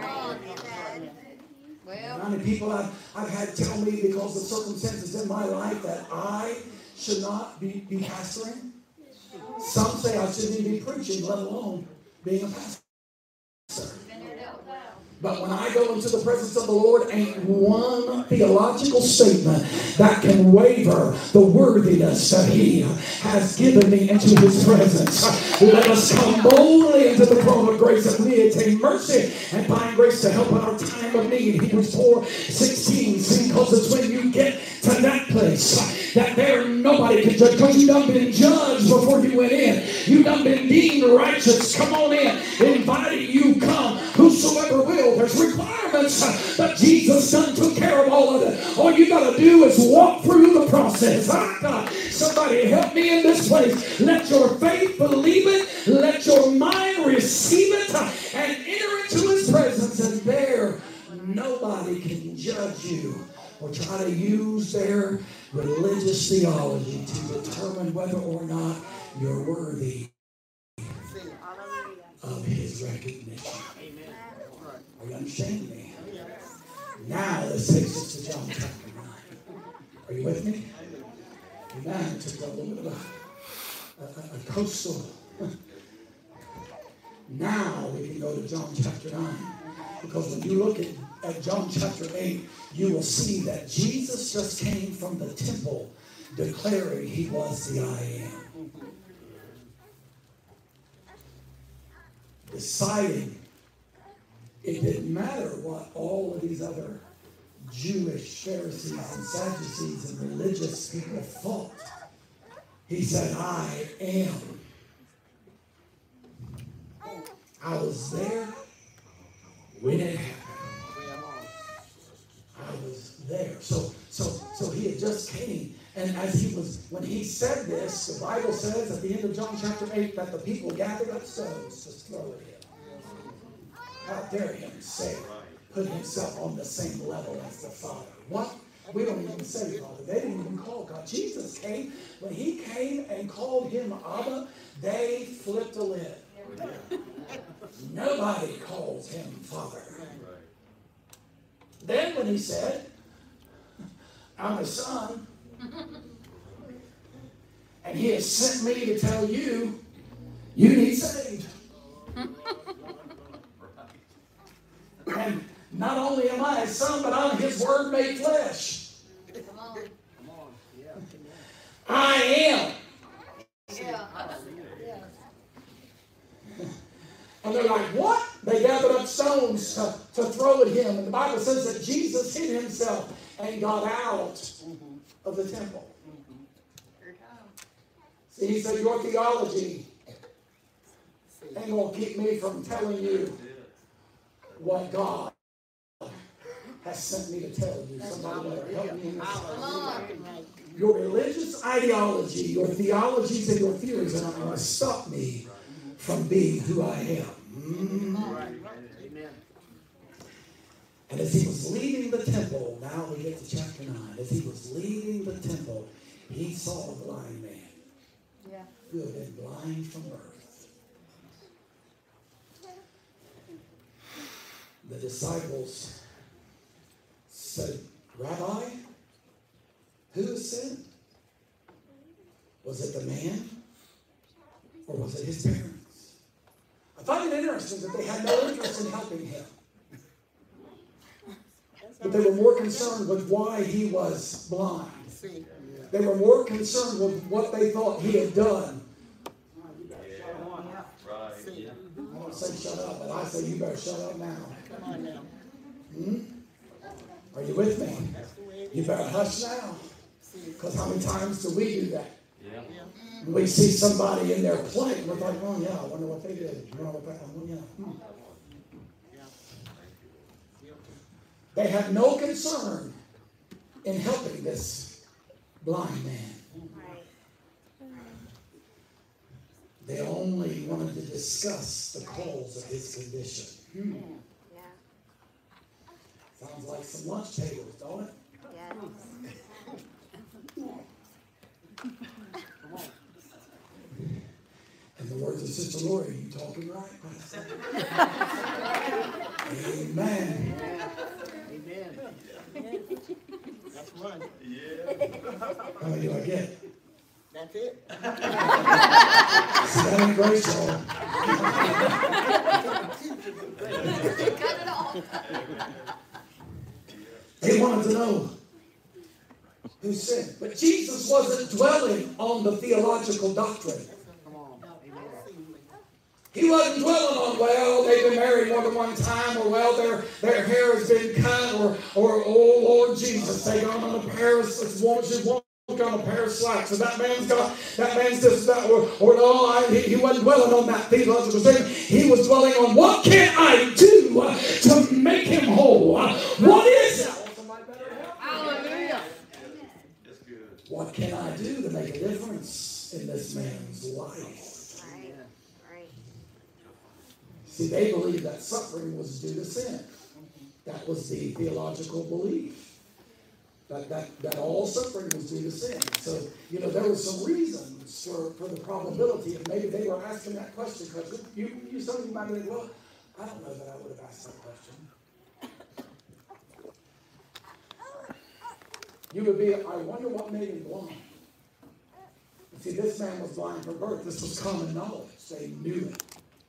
[SPEAKER 1] How many people I've had tell me, because of circumstances in my life, that I should not be pastoring. Some say I shouldn't even be preaching, let alone being a pastor. But when I go into the presence of the Lord, ain't one theological statement that can waver the worthiness that he has given me into his presence. Let us come boldly into the throne of grace that we attain mercy and find grace to help in our time of need. Hebrews 4:16. Because it's when you get to that place that there nobody can judge, because you done been judged before you went in. You done been deemed righteous. Come on in. Invited you, come. Whosoever will. There's requirements, but Jesus done took care of all of it. All you got to do is walk through the process. Somebody help me in this place. Let your faith believe it. Let your mind receive it and enter into his presence. And there, nobody can judge you or try to use their religious theology to determine whether or not you're worthy of his recognition. Are you understanding me? Now let's take this to John chapter 9. Are you with me? Amen. It took a little bit of a coastal. Now we can go to John chapter 9. Because when you look at John chapter 8, you will see that Jesus just came from the temple declaring he was the I am. Deciding it didn't matter what all of these other Jewish Pharisees and Sadducees and religious people thought. He said, I am. I was there when it happened. I was there. So he had just came. And as when he said this, the Bible says at the end of John chapter 8 that the people gathered up stones to throw at him. How dare him say, put himself on the same level as the Father? What? We don't even say Father. They didn't even call God. Jesus came. When he came and called him Abba, they flipped a lid. Nobody calls him Father. Then when he said, I'm a son, and he has sent me to tell you, you need saved. And not only am I his son, but I'm his word made flesh. I am And they're like, what? They gathered up stones to throw at him. And the Bible says that Jesus hid himself and got out of the temple. See, he said, your theology ain't going to keep me from telling you what God has sent me to tell you. Somebody better help me in this. Your religious ideology, your theologies, and your theories are not going to stop me from being who I am. And as he was leaving the temple, now we get to chapter 9. As he was leaving the temple, he saw a blind man who had been blind from birth. The disciples said, Rabbi, who has sinned? Was it the man or was it his parents? I find it interesting that they had no interest in helping him. But they were more concerned with why he was blind. They were more concerned with what they thought he had done. I don't say shut up, but I say you better shut up now. Are you with me? You better hush now. Because how many times do we do that? We see somebody in their plight, we're like, oh yeah, I wonder what they did. You know what that? Oh yeah. They had no concern in helping this blind man. They only wanted to discuss the cause of his condition. Sounds like some lunch tables, don't it? In the words of Sister Lori, are you talking right? Amen.
[SPEAKER 4] That's one.
[SPEAKER 1] How many do I get?
[SPEAKER 4] That's it.
[SPEAKER 1] That ain't great, y'all.
[SPEAKER 2] Cut it off.
[SPEAKER 1] They wanted to know who sinned. But Jesus wasn't dwelling on the theological doctrine. He wasn't dwelling on, well, they've been married more than one time, or well, their hair has been cut, or oh Lord Jesus, they gone on a pair of on a pair of slacks, so that man's this, that, or no, he wasn't dwelling on that theological thing. He was dwelling on what can I do to make him whole? What is it?
[SPEAKER 2] Hallelujah.
[SPEAKER 1] What can I do to make a difference in this man's life? See, they believed that suffering was due to sin. That was the theological belief. That all suffering was due to sin. So, there were some reasons for the probability of maybe they were asking that question. Because some of you might be like, well, I don't know that I would have asked that question. You would be, I wonder what made him blind. See, this man was blind from birth. This was common knowledge. They knew it.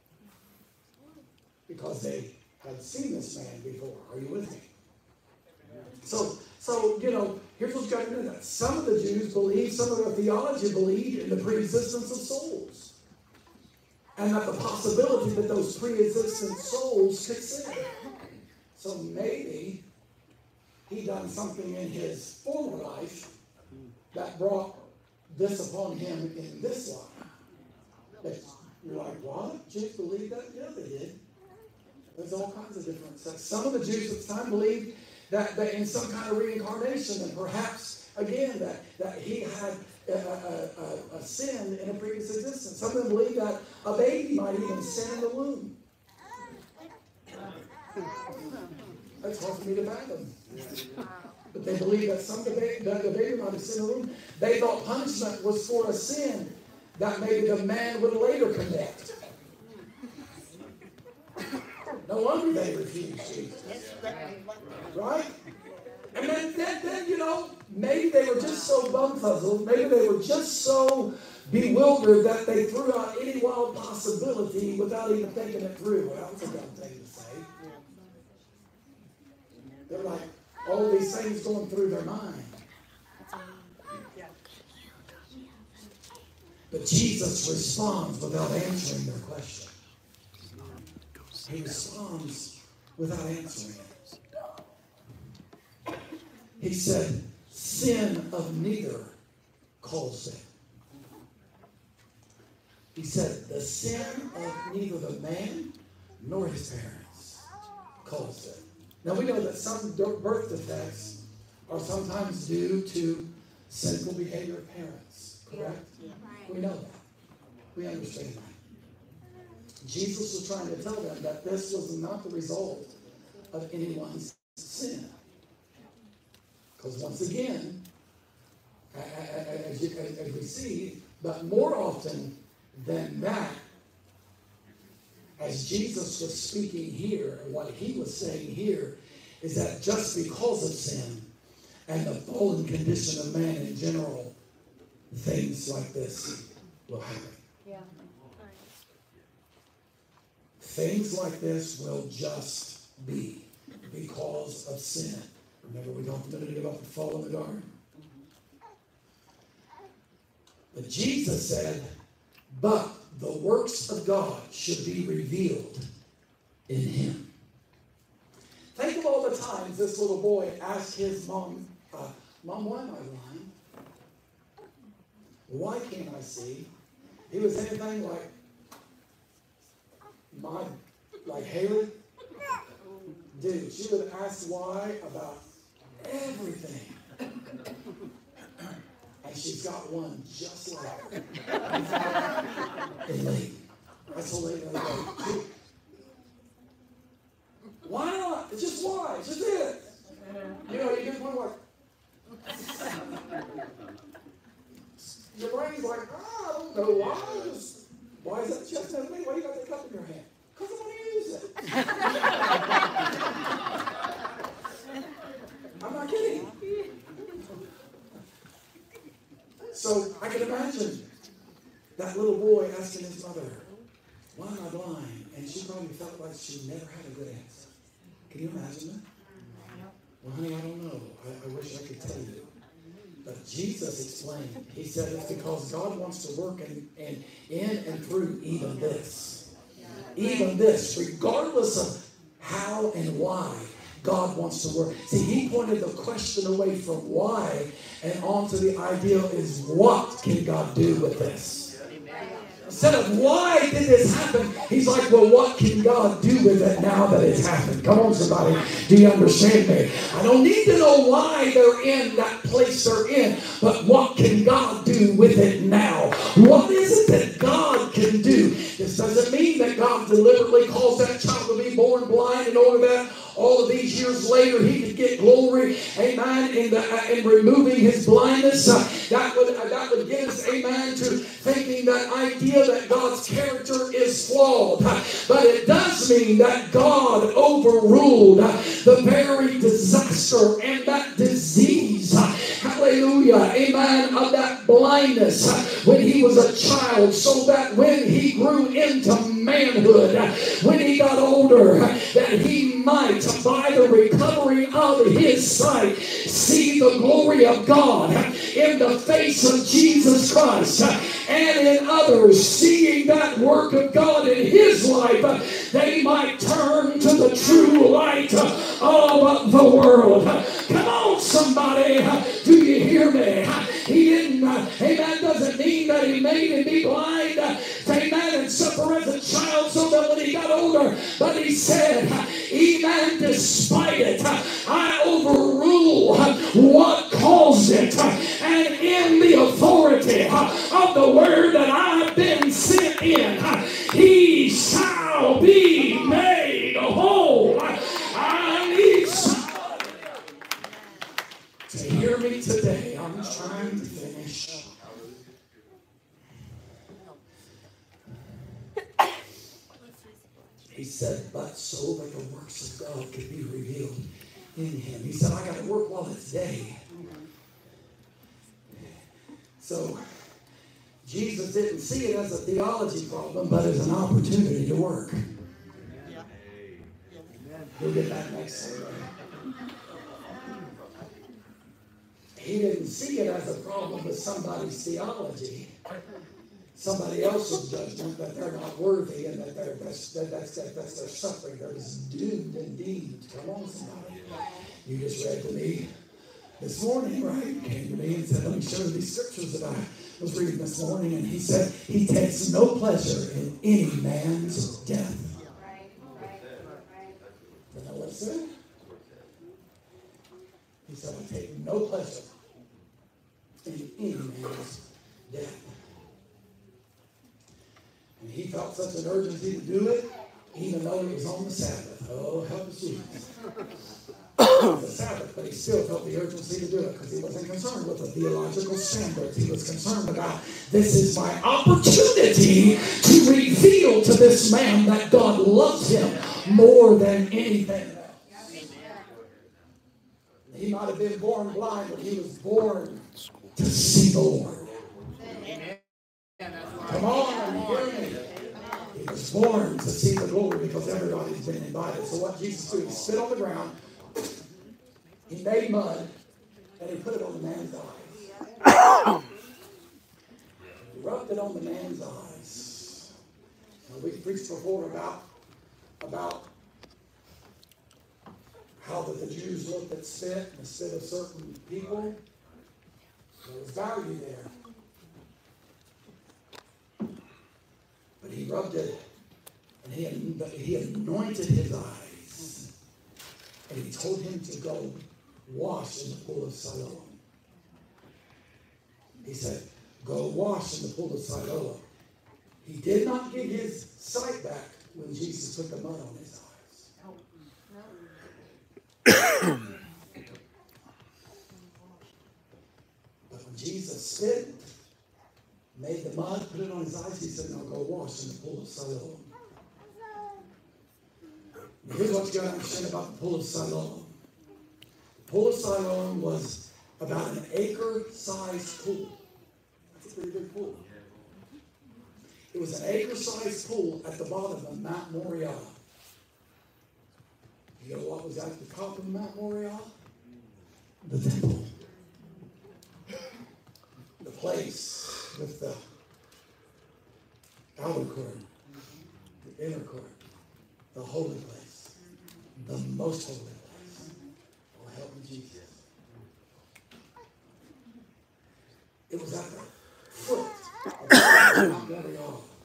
[SPEAKER 1] Because they had seen this man before. Are you with me? So here's what's got to do that. Some of the Jews believed, some of their theology believed in the pre-existence of souls. And that the possibility that those pre-existent souls could sin. So maybe he done something in his former life that brought this upon him in this life. That you're like, what? Jews believe that? Yeah, they did. There's all kinds of different sects. Some of the Jews at the time believed that in some kind of reincarnation, and perhaps, again, that he had a sin in a previous existence. Some of them believe that a baby might even sin in the womb. That's hard for me to fathom. But they believe that the baby might have sinned in the womb. They thought punishment was for a sin that maybe the man would later commit. No wonder they refused Jesus. Right? And then maybe they were just so bumfuzzled, maybe they were just so bewildered that they threw out any wild possibility without even thinking it through. Well, that's a dumb thing to say. They're like, all these things going through their mind. But Jesus responds without answering their question. he responds without answering it. He said, sin of neither calls it. He said, the sin of neither the man nor his parents calls it. Now we know that some birth defects are sometimes due to sinful behavior of parents, correct?
[SPEAKER 4] Yeah.
[SPEAKER 1] We know that. We understand that. Jesus was trying to tell them that this was not the result of anyone's sin. Because once again, as we see, but more often than that, as Jesus was speaking here, and what he was saying here, is that just because of sin and the fallen condition of man in general, things like this will happen.
[SPEAKER 2] Yeah.
[SPEAKER 1] Things like this will just be because of sin. Remember, we talked a minute ago about the fall in the garden. But Jesus said, but the works of God should be revealed in him. Think of all the times this little boy asked his mom, Mom, why am I blind? Why can't I see? He was anything like Herod. Dude, she would ask why about everything. And she's got one just like her. Elaine. I told Elaine the other day, why not? It's just why. It's just it. You know, you get one like, your brain's like, I don't know why. Why is that chestnut? Why you got that cup in your hand? Because I want to use it. I'm not kidding. So I can imagine that little boy asking his mother, why am I blind? And she probably felt like she never had a good answer. Can you imagine that? Well, honey, I don't know. I wish I could tell you. But Jesus explained. He said it's because God wants to work in and through even this. Even this, regardless of how and why God wants to work. See, he pointed the question away from why and onto the idea is what can God do with this? Instead of why did this happen, he's like, well, what can God do with it now that it's happened? Come on, somebody. Do you understand me? I don't need to know why they're in that place they're in, but what can God do with it now? What is it that God can do? This doesn't mean that God deliberately caused that child to be born blind in order that all of these years later he could get glory, amen, in removing his blindness. That would get us, amen, to thinking that idea that God's character is flawed. But it does mean that God overruled the very disaster and that disease, hallelujah, amen, of that blindness when he was a child, so that when he grew into manhood, when he got older, that he might, by the recovery of his sight, see the glory of God in the face of Jesus Christ, and in others seeing that work of God in his life, they might turn to the true light of the world. Come on, somebody. Do you hear me? He didn't, amen, doesn't mean that he made him be blind, amen, and suffer as a child so that when he got older, but he said, amen, despite it, I overrule what caused it, and in the authority of the word that I've been sent in, he shall be made whole. I need somebody to hear me today. I'm trying to finish. He said, but so that the works of God could be revealed in him. He said, I got to work while it's day. So Jesus didn't see it as a theology problem, but as an opportunity to work.
[SPEAKER 4] Yeah.
[SPEAKER 1] We'll get that next Sunday. He didn't see it as a problem with somebody's theology. somebody else's judgment that they're not worthy and that that's their suffering. They're just doomed indeed. Come on, somebody. You just read to me this morning, right? Came to me and said, let me show you these scriptures that I was reading this morning. And he said, he takes no pleasure in any man's death. You know what it said? He said, I take no pleasure in any man's death. And he felt such an urgency to do it, even though it was on the Sabbath. Oh, help us, Jesus. It was the Sabbath, but he still felt the urgency to do it because he wasn't concerned with the theological standards. He was concerned about, this is my opportunity to reveal to this man that God loves him more than anything else. He might have been born blind, but he was born to see the Lord. Come on, hear me. He was born to see the glory because everybody's been invited. So what Jesus did, he spit on the ground, he made mud, and he put it on the man's eyes. He rubbed it on the man's eyes. Now, we preached before about how that the Jews looked at spit, the spit of certain people. There was value there. But he rubbed it, and he anointed his eyes. And he told him to go wash in the pool of Siloam. He said, go wash in the pool of Siloam. He did not get his sight back when Jesus put the mud on his eyes. But when Jesus spit, made the mud, put it on his eyes, he said, now go wash in the pool of Siloam. Now, here's what you got to understand about the pool of Siloam. The pool of Siloam was about an acre-sized pool. That's a pretty big pool. It was an acre-sized pool at the bottom of Mount Moriah. You know what was at the top of Mount Moriah? The temple. The place with the outer court, the inner court, the holy place, the most holy place. Oh, help me, Jesus. It was at the foot of Mount Moriah.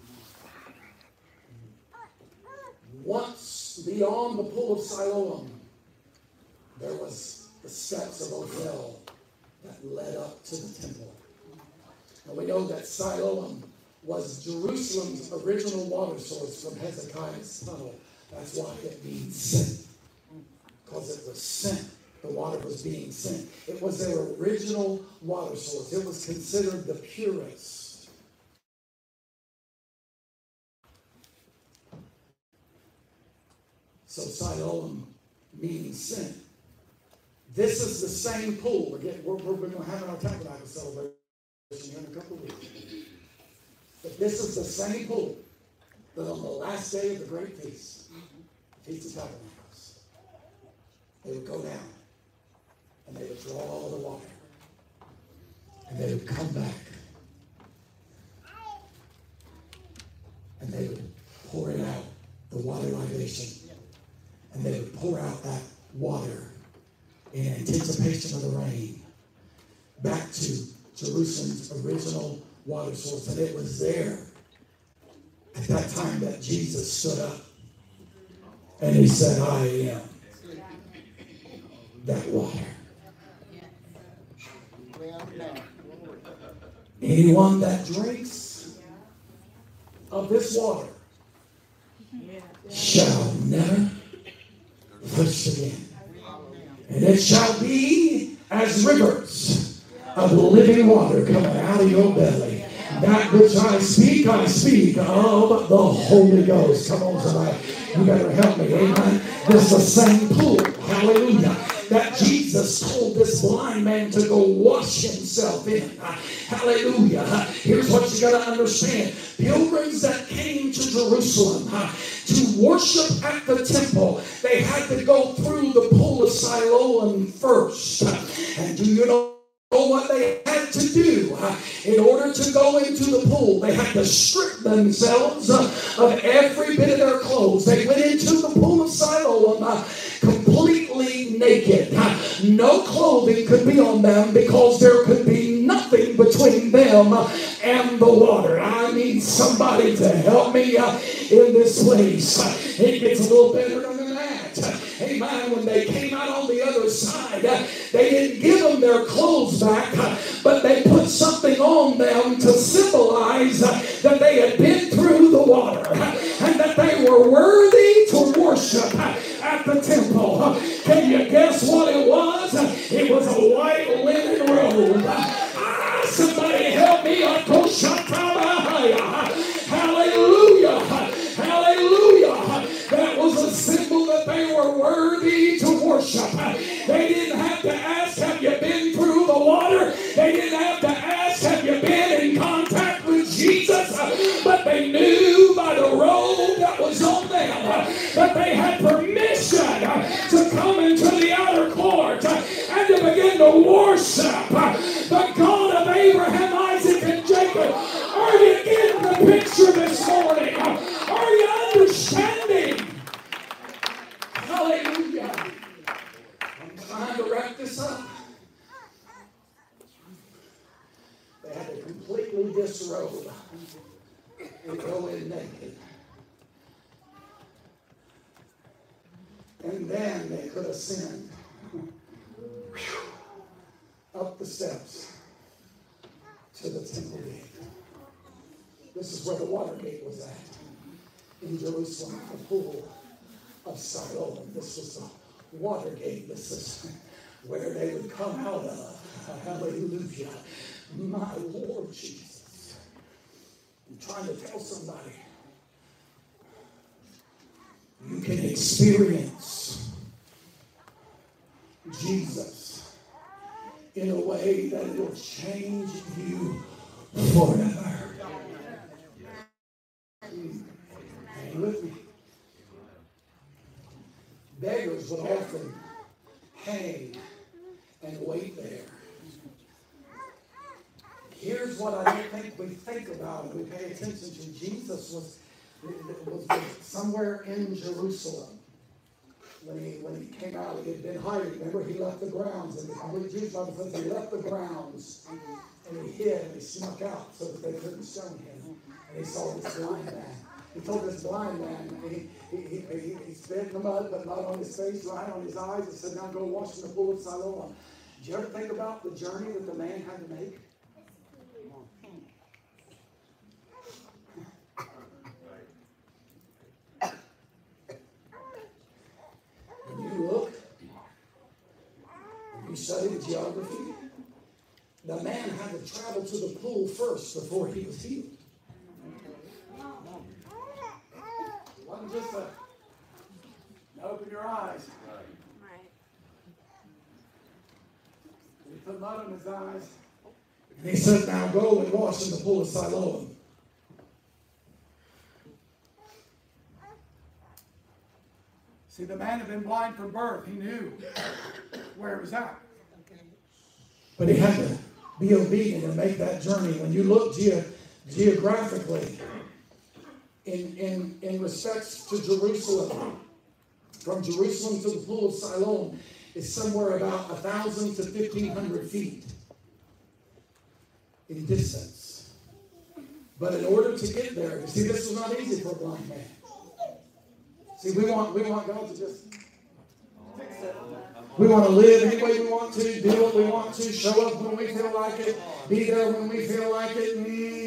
[SPEAKER 1] Once beyond the pool of Siloam, there was the steps of Ophel that led up to the temple. And we know that Siloam was Jerusalem's original water source from Hezekiah's tunnel. That's why it means sent. Because it was sent. The water was being sent. It was their original water source. It was considered the purest. So Siloam means sent. This is the same pool. Again, we're going to have our tabernacle celebration in a couple of weeks. But this is the same pool that on the last day of the great feast, Feast of Tabernacles, they would go down and they would draw all the water. And they would come back. And they would pour it out, the water libation. And they would pour out that water in anticipation of the rain back to Jerusalem's original water source. And it was there at that time that Jesus stood up and he said, I am that water. Anyone that drinks of this water shall never thirst again. And it shall be as rivers of living water coming out of your belly. That which I speak of the Holy Ghost. Come on, somebody. You better help me. Amen. This is the same pool. Hallelujah. That Jesus told this blind man to go wash himself in. Hallelujah. Here's what you got to understand. Pilgrims that came to Jerusalem to worship at the temple, they had to go through the pool of Siloam first. And do you know what they had to do in order to go into the pool. They had to strip themselves of every bit of their clothes. They went into the pool of Siloam completely naked. No clothing could be on them because there could be nothing between them and the water. I need somebody to help me in this place. It gets a little better than that. Amen. When they came out on the other side, they didn't give them their clothes back, but they put something on them to symbolize that they had been through the water and that they were worthy to worship at the temple. Can you guess what it was? It was a white linen robe. Somebody help me. Hallelujah. Hallelujah. That was a symbol that they were worthy to worship. They didn't have to ask, have you been through the water? They didn't have to ask, have you been in contact with Jesus? But they knew by the robe that was on them that they had permission to come into the outer court and to begin to worship the God of Abraham, Isaac, and Jacob. Are you getting the picture this morning? Are you understanding? Hallelujah. I'm trying to wrap this up. They had to completely disrobe and go in naked. And then they could ascend up the steps to the temple gate. This is where the water gate was at in Jerusalem, the pool of Siloam. This was the water gate. This is where they would come out of. Hallelujah. My Lord Jesus. I'm trying to tell somebody. You can experience Jesus in a way that it will change you forever. Hang with me. Beggars would often hang and wait there. Here's what I don't think we think about and we pay attention to. Jesus was somewhere in Jerusalem. When he came out, he had been hiding. Remember, he left the grounds. And the Jews Bible says he left the grounds and he hid and he snuck out so that they couldn't stone him. And he saw this blind man. He told this blind man, he spit in the mud, but not on his face, right on his eyes, and said, now go wash in the pool of Siloam. Did you ever think about the journey that the man had to make? You look, you study the geography, the man had to travel to the pool first before he was healed. It wasn't just open your eyes. He put mud on his eyes. And he said, now go and wash in the pool of Siloam. See, the man had been blind from birth. He knew where it was at. But he had to be obedient and make that journey. When you look geographically, in respects to Jerusalem, from Jerusalem to the pool of Siloam is somewhere about 1,000 to 1,500 feet in distance. But in order to get there, you see, this was not easy for a blind man. See, we want God to just fix it. We want to live any way we want to, do what we want to, show up when we feel like it, be there when we feel like it.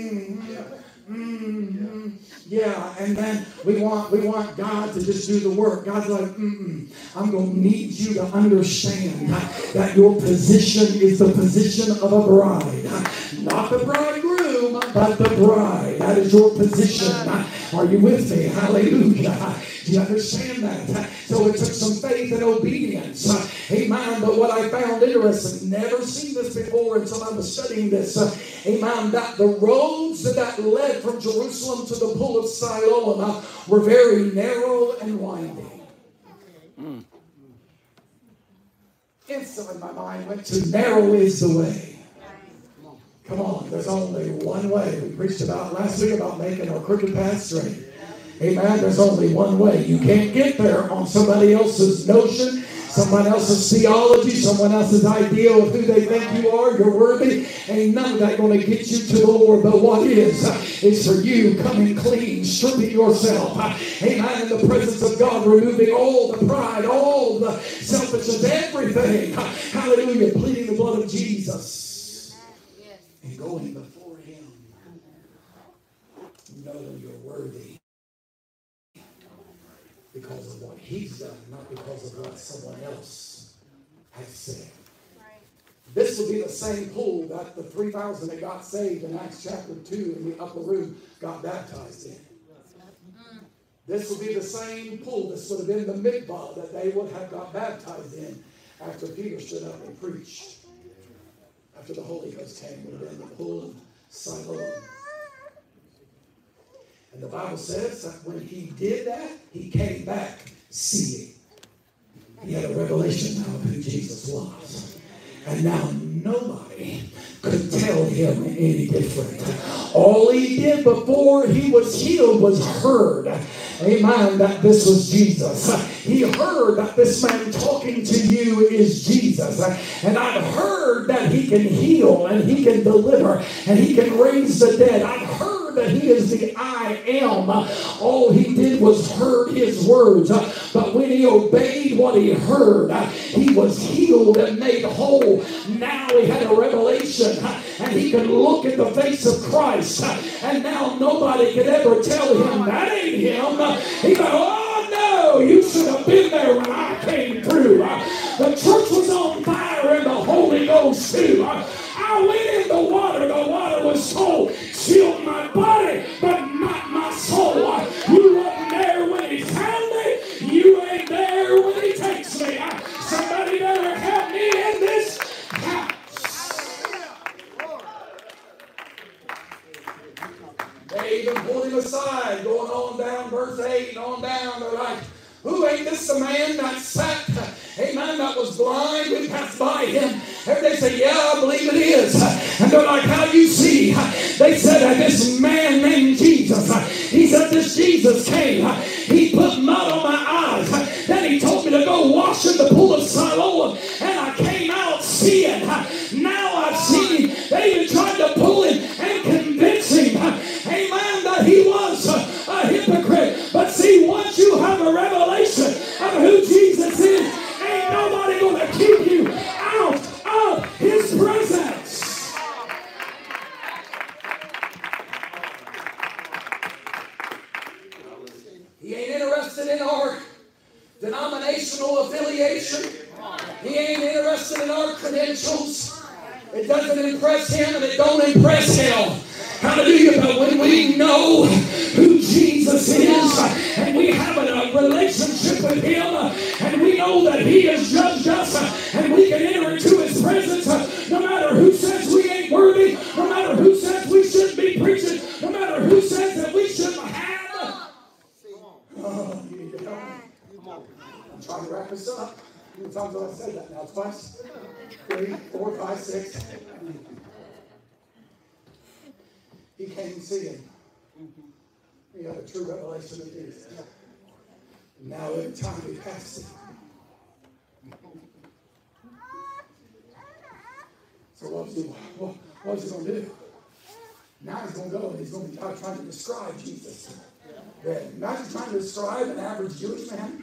[SPEAKER 1] Yeah, and then we want God to just do the work. God's like, I'm going to need you to understand that your position is the position of a bride. Not the bridegroom, but the bride. That is your position. Are you with me? Hallelujah. Do you understand that? So it took some faith and obedience. Amen. But what I found interesting, never seen this before until I was studying this. Amen. That the roads that led from Jerusalem to the pool of Siloam were very narrow and winding. Instantly my mind went to narrow is the way. Come on, there's only one way. We preached about last week about making our crooked path straight. Amen. There's only one way. You can't get there on somebody else's notion, someone else's theology, someone else's idea of who they think you are. You're worthy. Ain't none of that going to get you to the Lord. But what is for you coming clean, stripping yourself. Amen. In the presence of God, removing all the pride, all the selfishness, everything. Hallelujah. Pleading the blood of Jesus. And going before Him. Know you're worthy. Because of what He's done, not because of what someone else has said. Right. This will be the same pool that the 3,000 that got saved in Acts chapter 2 in the upper room got baptized in. This will be the same pool. This would have been the mikvah that they would have got baptized in after Peter stood up and preached. After the Holy Ghost came, would have been the pool of Siloam. And the Bible says that when he did that, he came back seeing. He had a revelation now of who Jesus was. And now nobody could tell him any different. All he did before he was healed was heard, amen, that this was Jesus. He heard that this man talking to you is Jesus. And I've heard that he can heal and he can deliver and he can raise the dead. I've heard that he is the I am. All he did was heard his words. But when he obeyed what he heard, he was healed and made whole. Now he had a revelation and he could look at the face of Christ. And now nobody could ever tell him that ain't him. He thought, oh no, you should have been there when I came through. The church was on fire and the Holy Ghost too. I went in the water was cold. Chilled my body, but not my soul. You wasn't there when he found me. You ain't there when he takes me. Somebody better help me in this house. They even pulled him aside, going on down verse 8 and on down. They're like, who ain't this the man that sat, amen, that was blind? We passed by him. And they say, yeah, I believe it is. And they're like, how do you see? They said that this man named Jesus, he said this Jesus came. He put mud on my eyes. Then he told me to go wash in the pool of Siloam. And I came out seeing. Now I've seen him. They even tried to pull him and convince him, amen, that he was a hypocrite. But see, once you have a revelation of who Jesus is, ain't nobody going to keep you out of his presence. He ain't interested in our denominational affiliation. He ain't interested in our credentials. It doesn't impress him and it don't impress him. Hallelujah. But when we know who Jesus is and we have a relationship with him and we know that he has judged us and we can enter into his presence no matter who says we ain't worthy, no matter who says we shouldn't be preaching, no matter who says that we shouldn't have. Oh, I'm trying to wrap this up. How many times have I said that now? Twice? 3, 4, 5, 6. He came seeing. He had a true revelation of Jesus. And now every time we pass it. So what's he going to do? Now he's going to go and he's going to be trying to describe Jesus. Imagine trying to describe an average Jewish man.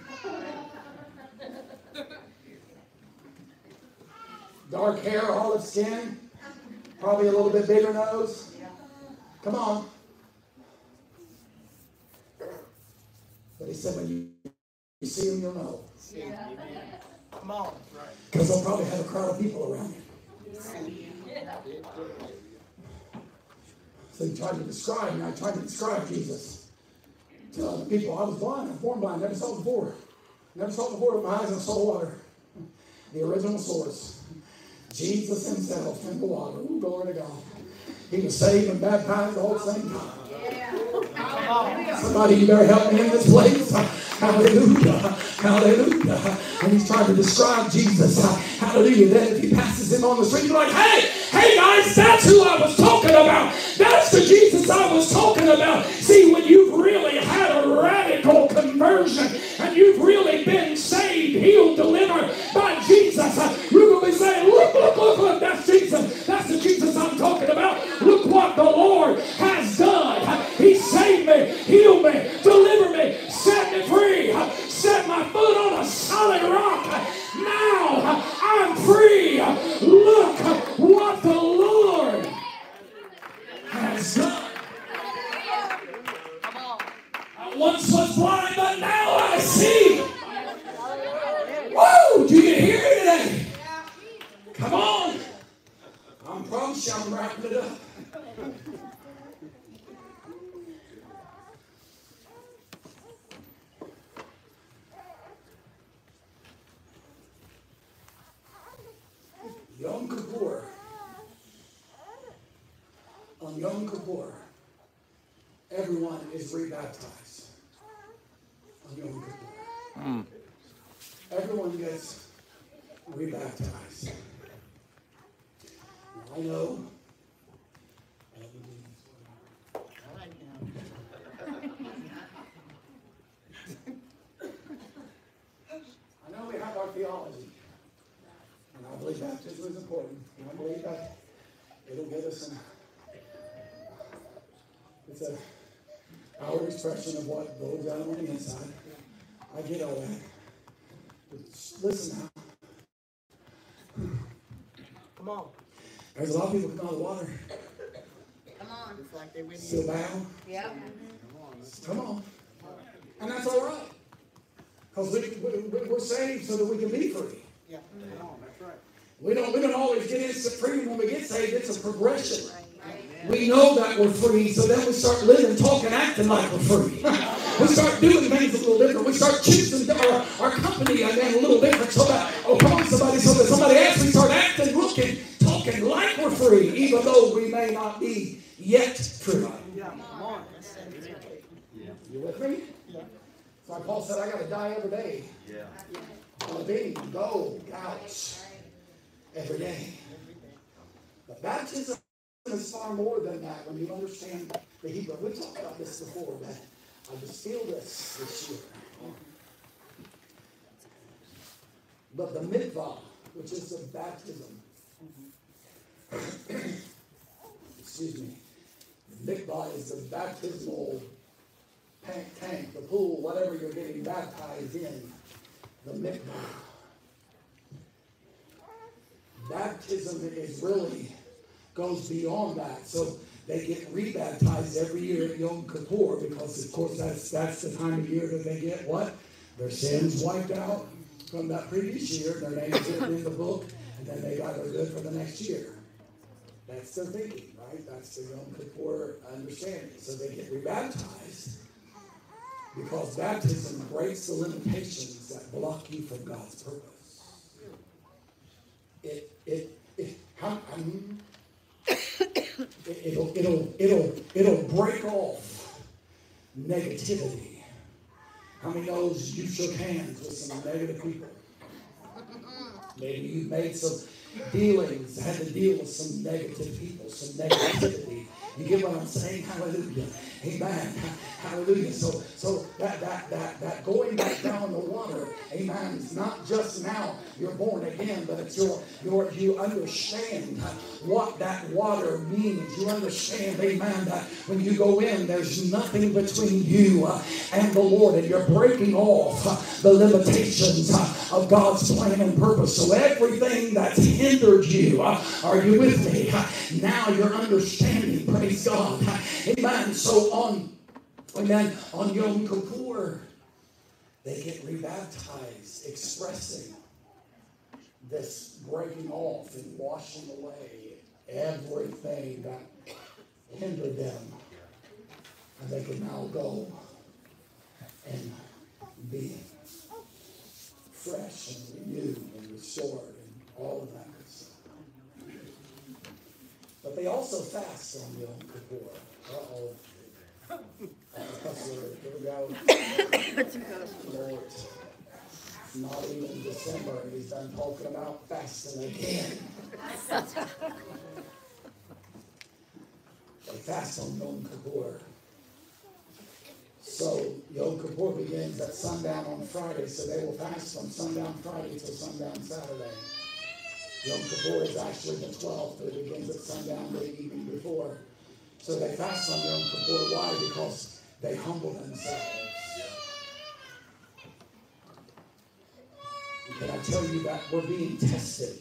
[SPEAKER 1] Dark hair, olive skin, probably a little bit bigger nose. Come on. But he said, when you see him, you'll know. Come on. Because they'll probably have a crowd of people around him. So he tried to describe, and I tried to describe Jesus to other people. I was blind, I was born blind, never saw it before. Never saw it before with my eyes and saw water. The original source. Jesus himself in the water. Ooh, glory to God. He was saved and baptized all at the same time. Yeah. Somebody, you better help me in this place. Hallelujah. Hallelujah. And he's trying to describe Jesus. Hallelujah. Then if he passes him on the street, he's like, hey guys, that's who I was talking wrapping it up. Yom Kippur. On Yom Kippur, everyone is rebaptized. On Yom Kippur. Everyone gets rebaptized. Now, I know.
[SPEAKER 4] All right now.
[SPEAKER 1] I know we have our theology. And I believe baptism is important. And I believe that it'll get us it's a outward expression of what goes down on the inside. I get all that. But listen now.
[SPEAKER 4] Come on.
[SPEAKER 1] There's a lot of people come out of the water.
[SPEAKER 2] Come on.
[SPEAKER 4] It's like they went
[SPEAKER 1] Still
[SPEAKER 4] in.
[SPEAKER 1] bow.
[SPEAKER 2] Yep.
[SPEAKER 1] Come on. And that's all right. Because we're saved so that we can be free.
[SPEAKER 4] Yeah. Come on. That's right.
[SPEAKER 1] We don't always get instant freedom when we get saved. It's a progression. We know that we're free, so then we start living, talking, acting like we're free. We start doing things a little different. We start choosing our company again a little different. So that, come on, somebody, so that somebody else, we start acting, looking, talking like we're free, even though we may not be yet free.
[SPEAKER 4] Yeah. Come on. That's it.
[SPEAKER 1] You with me?
[SPEAKER 4] Yeah.
[SPEAKER 1] So like Paul said, I got to die every day.
[SPEAKER 5] Yeah.
[SPEAKER 1] On a beam, go, couch, every day. But baptism is far more than that when you understand the Hebrew. We talked about this before, but I just feel this year. But the mikvah, which is the baptism, excuse me, the mikvah is the baptismal tank, the pool, whatever you're getting baptized in, the mikvah. Baptism is really goes beyond that. So they get rebaptized every year at Yom Kippur because, of course, that's the time of year that they get what? Their sins wiped out from that previous year. Their names written in the book, and then they got their good for the next year. That's their thinking, right? That's the Yom Kippur understanding. So they get rebaptized because baptism breaks the limitations that block you from God's purpose. It'll break off negativity. How many knows you shook hands with some negative people? Maybe you made some dealings, had to deal with some negative people, some negativity. You get what I'm saying? Hallelujah. Amen. Hallelujah. So that going back down the water, amen, it's not just now you're born again, but it's you understand what that water means. You understand, amen, that when you go in, there's nothing between you and the Lord, and you're breaking off the limitations of God's plan and purpose. So everything that's hindered you, are you with me? Now you're understanding, praise God. Amen. So on Yom Kippur, they get rebaptized, expressing this breaking off and washing away everything that hindered them. And they can now go and be fresh and renewed and restored and all of that good stuff. But they also fast on Yom Kippur. Uh-oh. Here we go. Lord, not even December, and he's done talking about fasting again. They fast on Yom Kippur. So Yom Kippur begins at sundown on Friday, so they will fast from sundown Friday till sundown Saturday. Yom Kippur is actually the 12th, but it begins at sundown the evening before. So they fast on Yom Kippur. Why? Because they humble themselves. Can I tell you that we're being tested?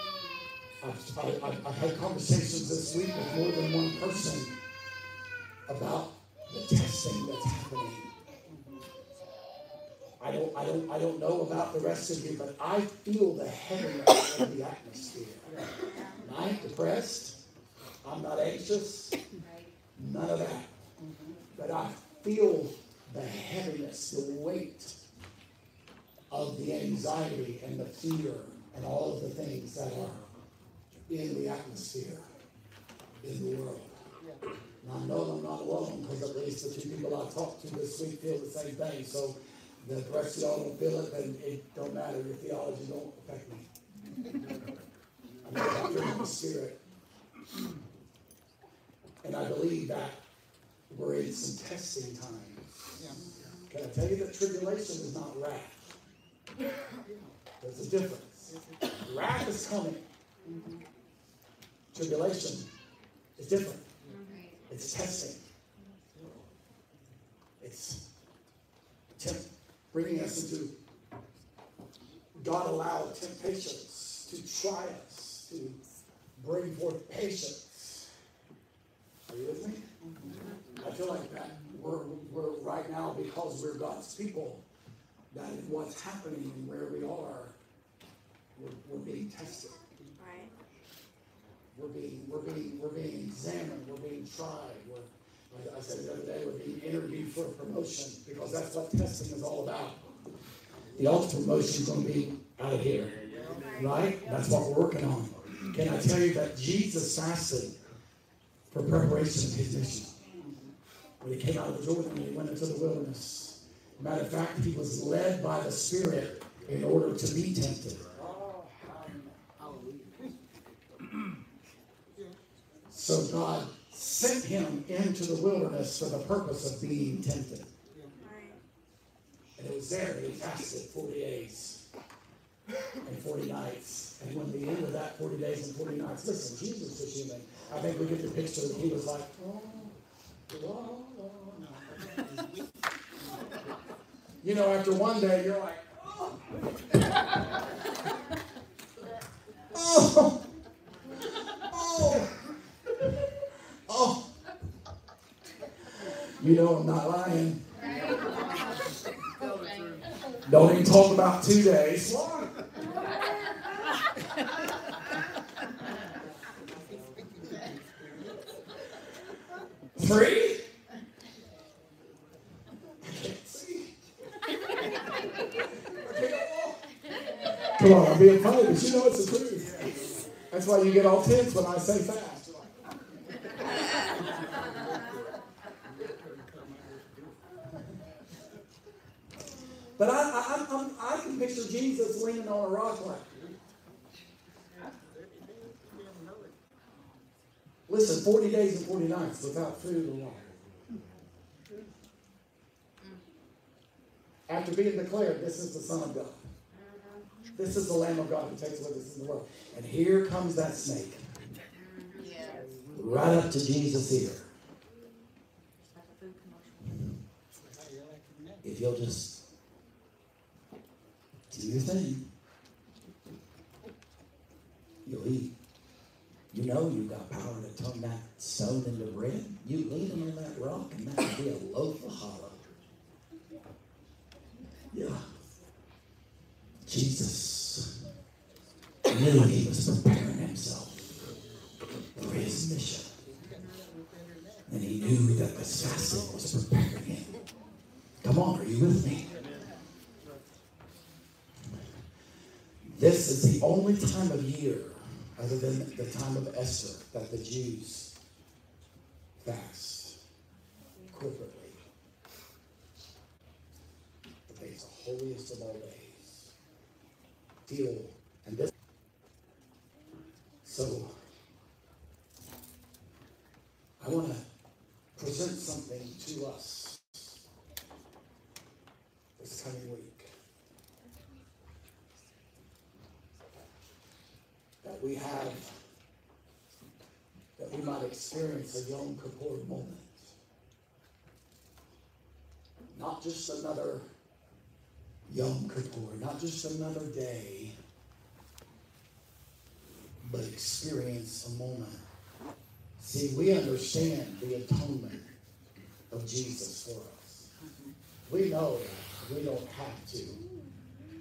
[SPEAKER 1] I've had conversations this week with more than one person about the testing that's happening. I don't know about the rest of you, but I feel the heaviness of the atmosphere. Am I depressed? I'm not anxious. None of that. But I feel the heaviness, the weight of the anxiety and the fear and all of the things that are in the atmosphere, in the world. And I know I'm not alone, because at least the 2 people I talked to this week feel the same thing. So the rest of y'all don't feel it, then it don't matter. Your theology don't affect me. I'm doctor in the spirit. And I believe that we're in some testing times. Can I tell you that tribulation is not wrath? There's a difference. Wrath is coming. Tribulation is different. It's testing. It's bringing us into, God allowed temptations to try us, to bring forth patience. Are you with me? I feel like that we're right now, because we're God's people, that what's happening and where we are, we're being tested.
[SPEAKER 2] Right.
[SPEAKER 1] We're being examined. We're being tried. Like I said the other day, we're being interviewed for a promotion, because that's what testing is all about. The ultimate promotion is going to be out of here, right? That's what we're working on. Can I tell you that Jesus fasted for preparation of his mission? When he came out of the Jordan and he went into the wilderness. Matter of fact, he was led by the Spirit in order to be tempted. So God sent him into the wilderness for the purpose of being tempted. And it was there that he fasted 40 days and 40 nights. And when the end of that 40 days and 40 nights, listen, Jesus was human. I think we get the picture that he was like, oh. You know, after one day, you're like, oh. You know I'm not lying. Don't even talk about 2 days. 3? I can't see. Come on, I'm being funny, but you know it's the truth. That's why you get all tense when I say fast. But I can picture Jesus leaning on a rock like, listen, 40 days and 40 nights without food or water. After being declared, this is the Son of God. This is the Lamb of God who takes away the sin of the world. And here comes that snake. Right up to Jesus' ear. If you'll just do your thing, you'll eat. You know you've got power to turn that stone into bread. You leaning on that rock, and that would be a loaf of hollow. Yeah. Jesus knew he was preparing himself for his mission. And he knew that the fasting was preparing him. Come on, are you with me? This is the only time of year, other than the time of Esther, that the Jews fast corporately. But it's the holiest of all days. And this. So, I want to present something to us this coming week. That we have, that we might experience a Yom Kippur moment. Not just another Yom Kippur, not just another day, but experience a moment. See, we understand the atonement of Jesus for us. We know that we don't have to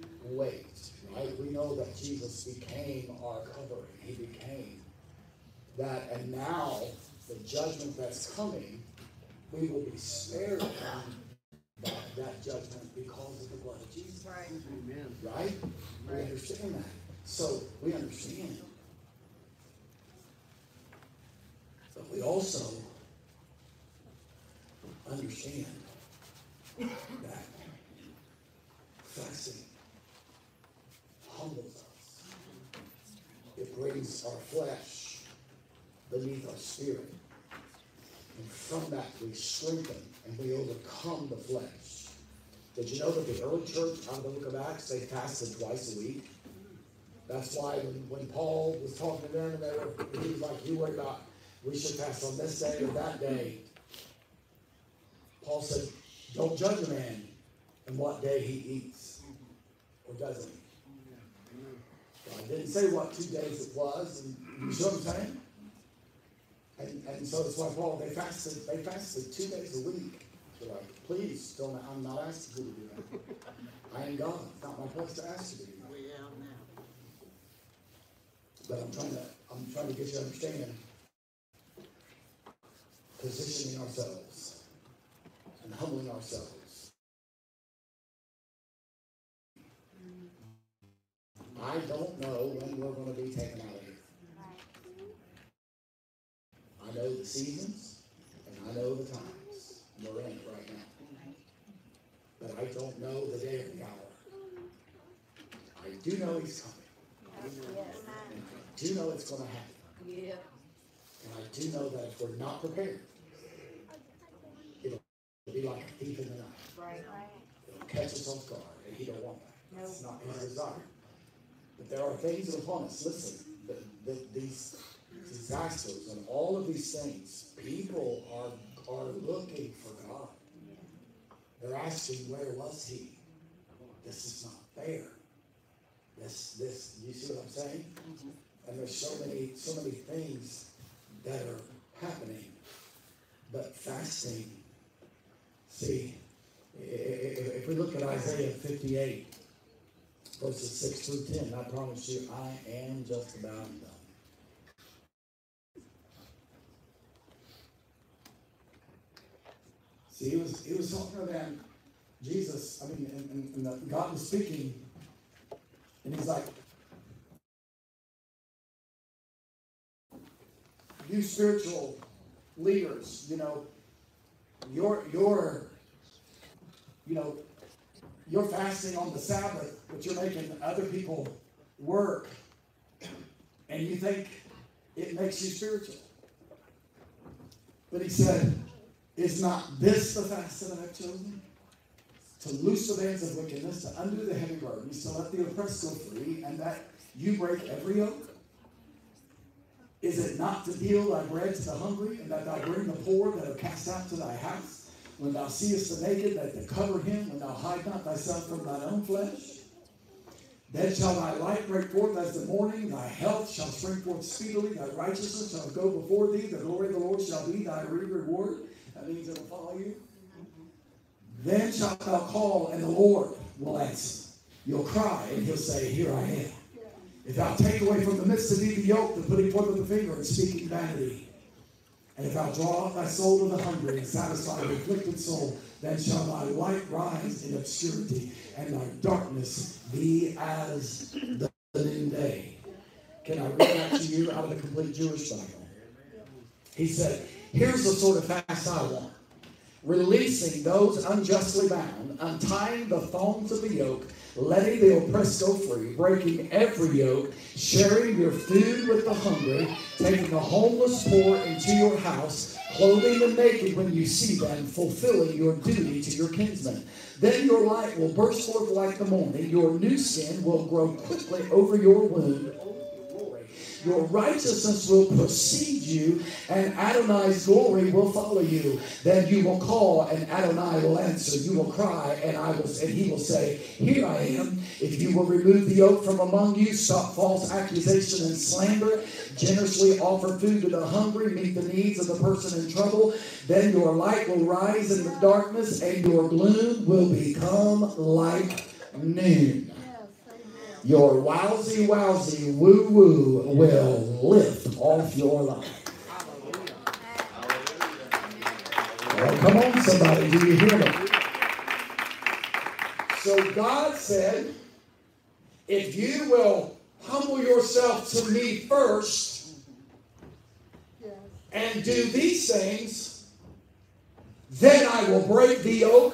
[SPEAKER 1] wait, right? We know that Jesus became our covering. He became that, and now the judgment that's coming, we will be spared from that judgment because of the blood of Jesus.
[SPEAKER 2] Right.
[SPEAKER 4] Amen.
[SPEAKER 1] Right? We understand that. So we understand. But we also understand that fasting humbles us. It brings our flesh beneath our spirit. And from that we strengthen and we overcome the flesh. Did you know that the early church out of the book of Acts, they fasted twice a week? That's why when Paul was talking to them, and he was like, you worry about, we should fast on this day or that day. Paul said, don't judge a man in what day he eats or doesn't eat. God didn't say what 2 days it was, and you see what I'm saying? And so that's why Paul, they fasted 2 days a week. They're like, please, don't, I'm not asking you to do that. I am God. It's not my place to ask you to do that.
[SPEAKER 4] We out now.
[SPEAKER 1] But I'm trying to get you to understand positioning ourselves and humbling ourselves. I don't know when we're going to be taken out of here. I know the seasons and I know the times. We're in it right now. But I don't know the day or the hour. I do know he's coming. And I do know it's going to happen.
[SPEAKER 2] Yeah.
[SPEAKER 1] And I do know that if we're not prepared, it'll be like a thief in the night.
[SPEAKER 2] Right.
[SPEAKER 1] It'll catch us off guard, and he don't want that. That's not his desire. But there are things that are upon us. Listen, these disasters and all of these things, people are looking for God. They're asking, where was he? This is not fair. This, you see what I'm saying? And there's so many things that are happening. But fasting, see, if we look at Isaiah 58, verses 6 through 10, I promise you, I am just about done. See, he was talking to them, Jesus, and God was speaking, and he's like, you spiritual leaders, you're fasting on the Sabbath, but you're making other people work, and you think it makes you spiritual. But he said, is not this the fast that I have chosen? To loose the bands of wickedness, to undo the heavy burdens, to let the oppressed go free, and that you break every yoke? Is it not to deal thy bread to the hungry, and that thou bring the poor that are cast out to thy house? When thou seest the naked, that thou cover him, when thou hide not thyself from thine own flesh? Then shall thy light break forth as the morning, thy health shall spring forth speedily, thy righteousness shall go before thee, the glory of the Lord shall be thy reward. That means it will follow you. Then shalt thou call, and the Lord will answer. You'll cry, and he'll say, here I am. If thou take away from the midst of thee the yoke, the putting forth of the finger, and speaking vanity. And if thou draw out thy soul to the hungry, and satisfy the afflicted soul, then shall thy light rise in obscurity, and thy darkness be as the noonday. Can I read that to you out of the Complete Jewish Bible? He said, here's the sort of fast I want. Releasing those unjustly bound, untying the thongs of the yoke, letting the oppressed go free, breaking every yoke, sharing your food with the hungry, taking the homeless poor into your house, clothing the naked when you see them, fulfilling your duty to your kinsmen. Then your light will burst forth like the morning, your new skin will grow quickly over your wound. Your righteousness will precede you, and Adonai's glory will follow you. Then you will call, and Adonai will answer. You will cry, and he will say, here I am. If you will remove the yoke from among you, stop false accusation and slander, generously offer food to the hungry, meet the needs of the person in trouble, then your light will rise in the darkness, and your gloom will become like noon. your wowsy woo will lift off your life. Well, come on, somebody, do you hear me? So God said, if you will humble yourself to me first and do these things, then I will break the yoke.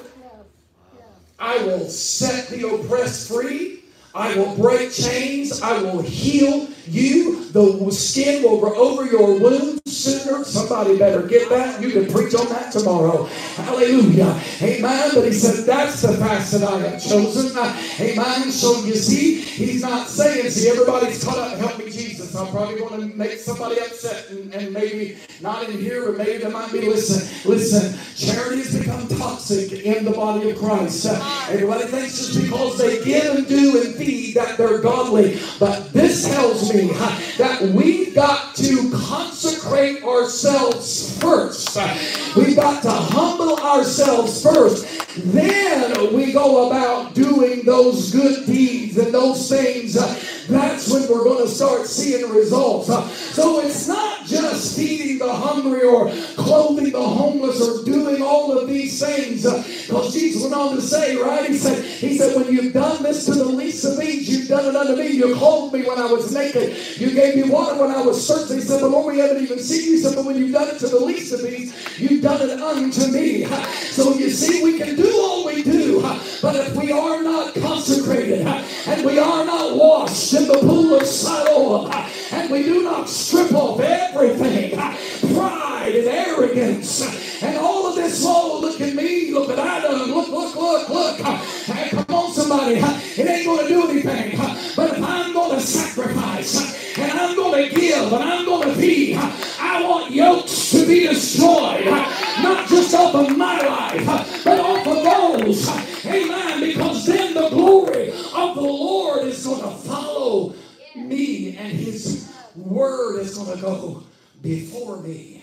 [SPEAKER 1] I will set the oppressed free. I will break chains. I will heal you. The skin will grow over your wounds sooner. Somebody better get that. You can preach on that tomorrow. Hallelujah. Amen. But he said, that's the fast that I have chosen. Amen. So you see, he's not saying, see, everybody's caught up. Help me, Jesus. I'm probably going to make somebody upset and maybe not in here, but maybe they might be listen. Charity has become toxic in the body of Christ. Everybody thinks just because they give and do and feed that they're godly. But this tells me that we've got to consecrate ourselves first. We've got to humble ourselves first. Then we go about doing those good deeds and those things. That's when we're going to start seeing results. So it's not just feeding the hungry or clothing the homeless or doing all of these things. Because Jesus went on to say, right? He said, when you've done this to the least of these, you've done it unto me. You clothed me when I was naked. You gave me water when I was thirsty. He said, but Lord, we haven't even seen you. He said, but when you've done it to the least of these, you've done it unto me. So you see, we can do all we do. But if we are not consecrated and we are not washed in the pool of Siloam and we do not strip off everything, pride and arrogance and all of this, oh, look at me, look what I done, look. Hey, come on, somebody. It ain't going to do anything. But if I'm going to sacrifice and I'm going to give and I'm going to be, I want yokes to be destroyed. Not just off of my life, but off of those. Amen. Because then the glory of the Lord is going to follow me and his word is going to go before me.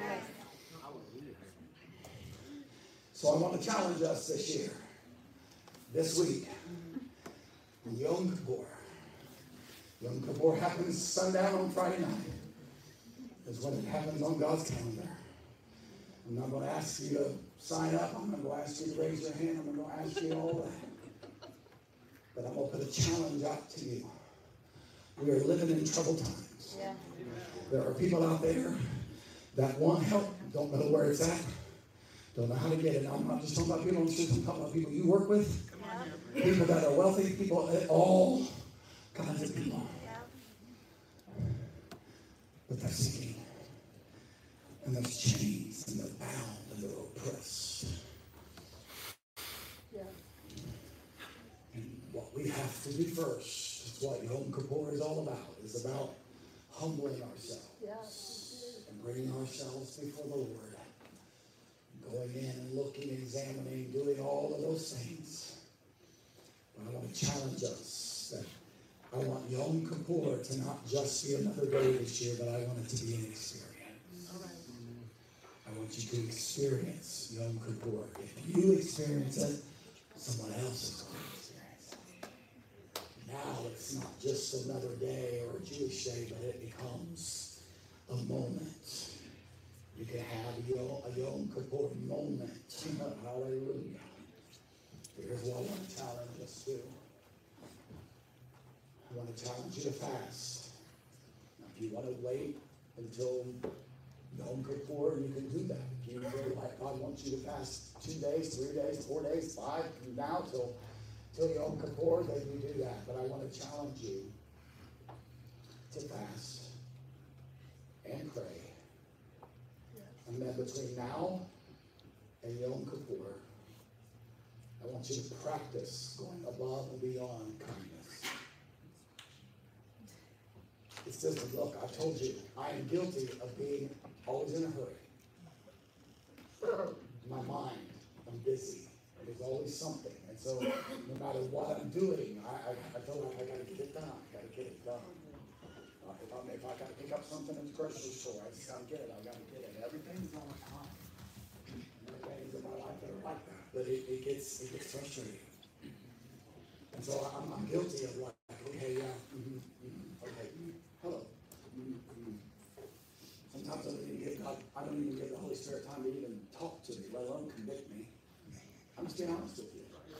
[SPEAKER 1] So I want to challenge us this year, this week, Yom Kippur. Yom Kippur happens sundown on Friday night. Is when it happens on God's calendar. I'm not going to ask you to sign up. I'm not going to ask you to raise your hand. I'm not going to ask you all that. But I'm going to put a challenge out to you. We are living in troubled times. Yeah. There are people out there that want help, don't know where it's at, don't know how to get it. Now, I'm not just talking about people on the street. I'm talking about people you work with, people that are wealthy, people, all kinds of people. But they're seeking. And there's chains, and they're bound, and they're oppressed. Yeah. And what we have to do first is what Yom Kippur is all about. It's about humbling ourselves and bringing ourselves before the Lord. Going in and looking, examining, doing all of those things. But I want to challenge us that I want Yom Kippur to not just be another day this year, but I want it to be an experience. I want you to experience Yom Kippur. If you experience it, someone else is going to experience it. Now it's not just another day or a Jewish day, but it becomes a moment. You can have a Yom Kippur moment. Hallelujah. Here's what I want to challenge us to. I want to challenge you to fast. Now, if you want to wait until Yom Kippur, you can do that. If you feel like God wants you to fast 2 days, 3 days, 4 days, 5, from now till Yom Kippur, then you do that. But I want to challenge you to fast and pray. And then between now and Yom Kippur, I want you to practice going above and beyond kindness. It says, look, I told you, I am guilty of being always in a hurry. My mind, I'm busy. There's always something. And so no matter what I'm doing, I feel like I got to get it done. I got to get it done. If I got to pick up something at the grocery store, I just got to get it. I got to get it. Everything's on time. There are things in my life that are like that, but it gets frustrating. And so I'm guilty of like, okay, don't even give the Holy Spirit time to even talk to me, let alone convict me. I'm just being honest with you.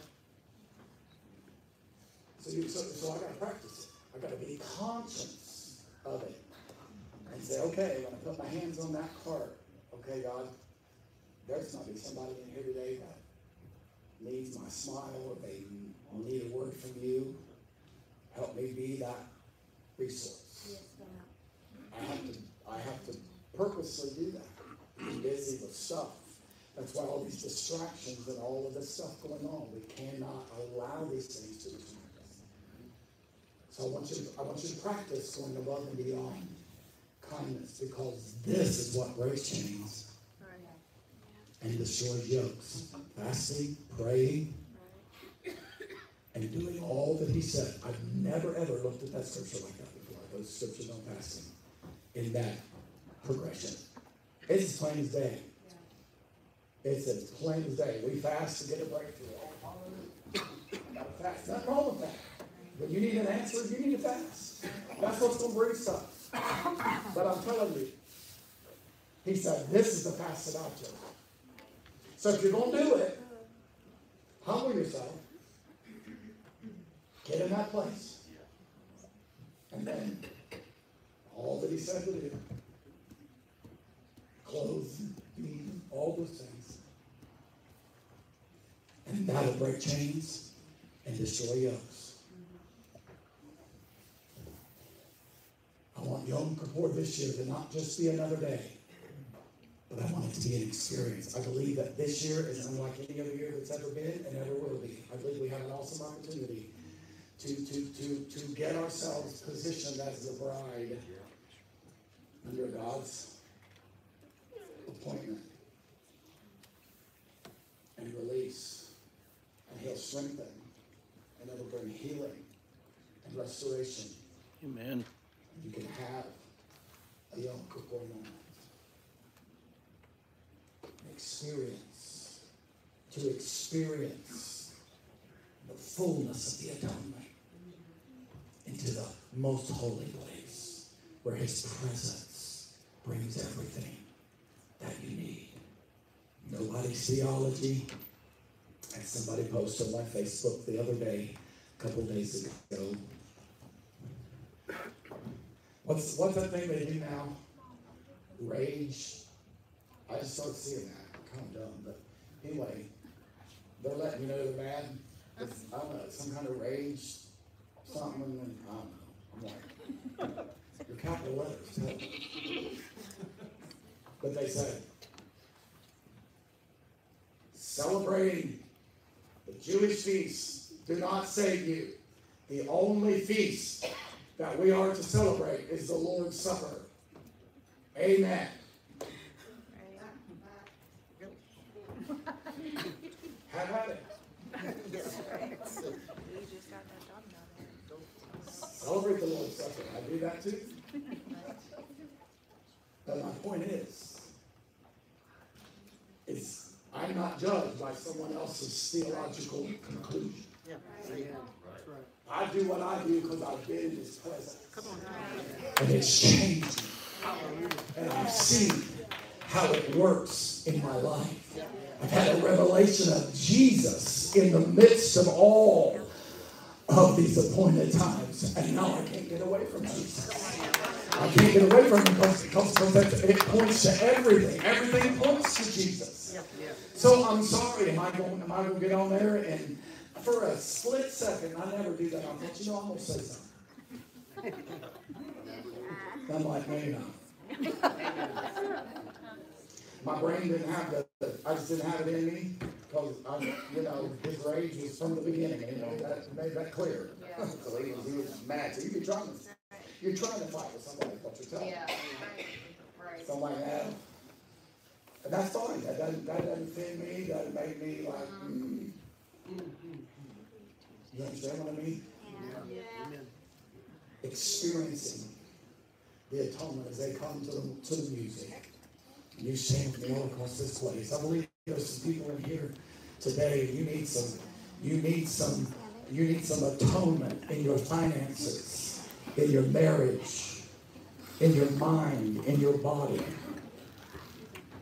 [SPEAKER 1] So I got to practice it. I got to be conscious of it. And say, okay, when I put my hands on that cart, okay, God, there's going to be somebody in here today that needs my smile, or they need a word from you. Help me be that resource.
[SPEAKER 2] Yes, God.
[SPEAKER 1] I have to purposely do that. I'm busy with stuff. That's why all these distractions and all of this stuff going on, we cannot allow these things to distract us. So I want you to practice going above and beyond kindness, because this is what breaks chains and destroys yokes. Fasting, praying, and doing all that he said. I've never ever looked at that scripture like that before. Those scriptures on fasting in that progression. It's as plain as day. It's as plain as day. We fast to get a breakthrough. Gotta fast. Nothing wrong with that. When you need an answer, you need to fast. That's what's going to bring stuff. But I'm telling you, he said, this is the fast that I've chosen. So if you're going to do it, humble yourself. Get in that place. And then all that he said to do. Clothes, feed, all those things. And that'll break chains and destroy yokes. I want Yom Kippur this year to not just be another day, but I want it to be an experience. I believe that this year is unlike any other year that's ever been and ever will be. I believe we have an awesome opportunity to get ourselves positioned as the bride under God's appointment and release. And he'll strengthen, and it'll bring healing and restoration.
[SPEAKER 3] Amen.
[SPEAKER 1] You can have a Yom Kippur moment. To experience the fullness of the atonement into the most holy place where his presence brings everything that you need. Nobody's theology. And somebody posted on my Facebook the other day, a couple days ago. What's that thing they do now? Rage. I just started seeing that. Kind of dumb, but anyway, they're letting you know they're mad. It's, I don't know, some kind of rage, something, and I don't know. I'm like, your capital letters, tell me. But they said, celebrating the Jewish feasts do not save you. The only feast that we are to celebrate is the Lord's Supper. Amen. Have at it. Celebrate the Lord's Supper. I do that too. But my point is I'm not judged by someone else's theological conclusion.
[SPEAKER 4] Yeah.
[SPEAKER 1] I do what I do because I've been in his presence. And it's changed me. And I've seen how it works in my life. I've had a revelation of Jesus in the midst of all of these appointed times. And now I can't get away from Jesus. I can't get away from him because it points to everything. Everything points to Jesus. So I'm sorry, am I going to get on there and for a split second, I never do that. I thought, you know, I'm going to say something. I'm like, maybe not. My brain didn't have I just didn't have it in me because, his rage was from the beginning. That made that clear. Yeah. So he was mad. So you're trying to fight with somebody, what you're telling me.
[SPEAKER 2] Yeah, right.
[SPEAKER 1] Something like that. And that's fine. That doesn't fit me. That doesn't make me like, You understand what I mean?
[SPEAKER 2] Yeah.
[SPEAKER 1] Experiencing the atonement as they come to the music. And you sing with me all across this place. I believe there's some people in here today. You need some atonement in your finances, in your marriage, in your mind, in your body.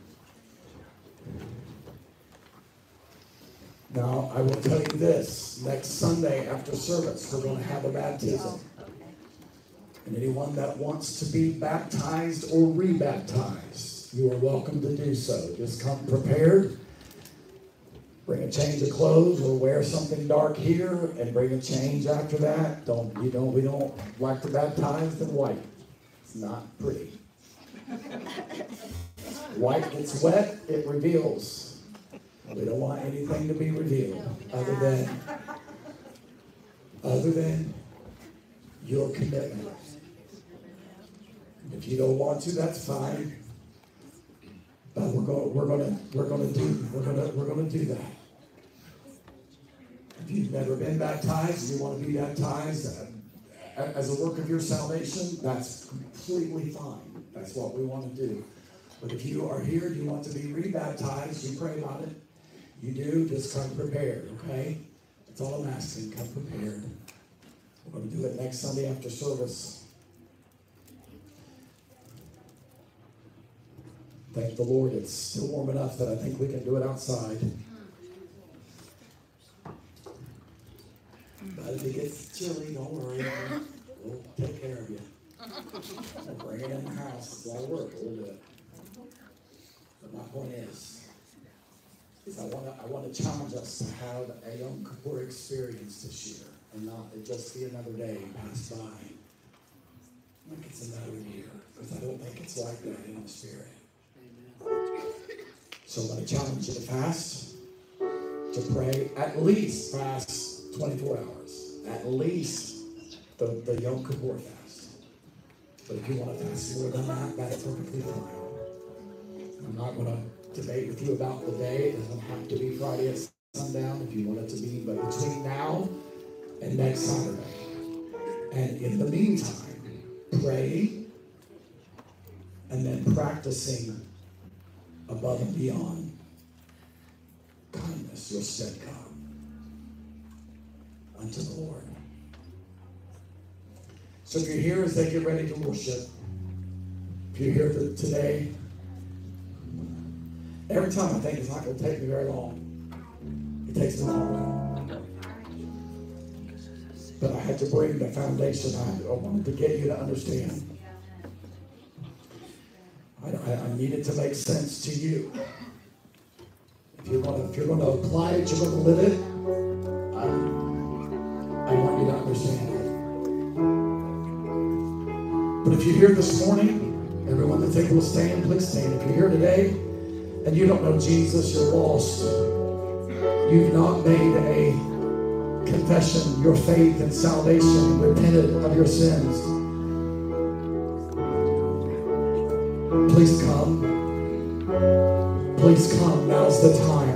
[SPEAKER 1] Now, I will tell you this. Next Sunday after service, we're going to have a baptism. And anyone that wants to be baptized or rebaptized, you are welcome to do so. Just come prepared. Bring a change of clothes or wear something dark here and bring a change after that. We don't like to baptize in white. It's not pretty. White gets wet, it reveals. We don't want anything to be revealed other than your commitment. If you don't want to, that's fine. But we're gonna do that. If you've never been baptized and you want to be baptized as a work of your salvation, that's completely fine. That's what we want to do. But if you are here, you want to be rebaptized, you pray about it. You do, just come prepared, okay? That's all I'm asking. Come prepared. We're going to do it next Sunday after service. Thank the Lord, it's still warm enough that I think we can do it outside. But if it gets chilly, don't worry. We'll take care of you. We'll bring it in the house. It's all work. We'll do it. But my point is I want to challenge us to have a Yom Kippur experience this year and not it just be another day pass by. Like it's another year. Because I don't think it's like that in the spirit. So I'm going to challenge you to fast, to pray, at least fast 24 hours. At least the Yom Kippur fast. But if you want to fast more than that, that's perfectly fine. I'm not going to debate with you about the day. It doesn't have to be Friday at sundown if you want it to be, but between now and next Saturday. And in the meantime, pray and then practicing above and beyond kindness, your steadfast unto the Lord. So if you're here as they get ready to worship, if you're here today, every time I think it's not going to take me very long. It takes me longer. But I had to bring the foundation. I wanted to get you to understand. I needed to make sense to you. If you're going to apply it, you're going to live it. I want you to understand it. But if you're here this morning, everyone that's able to stand, please stand. If you're here today and you don't know Jesus, you're lost. You've not made a confession, your faith and salvation, repented of your sins. Please come. Please come. Now's the time.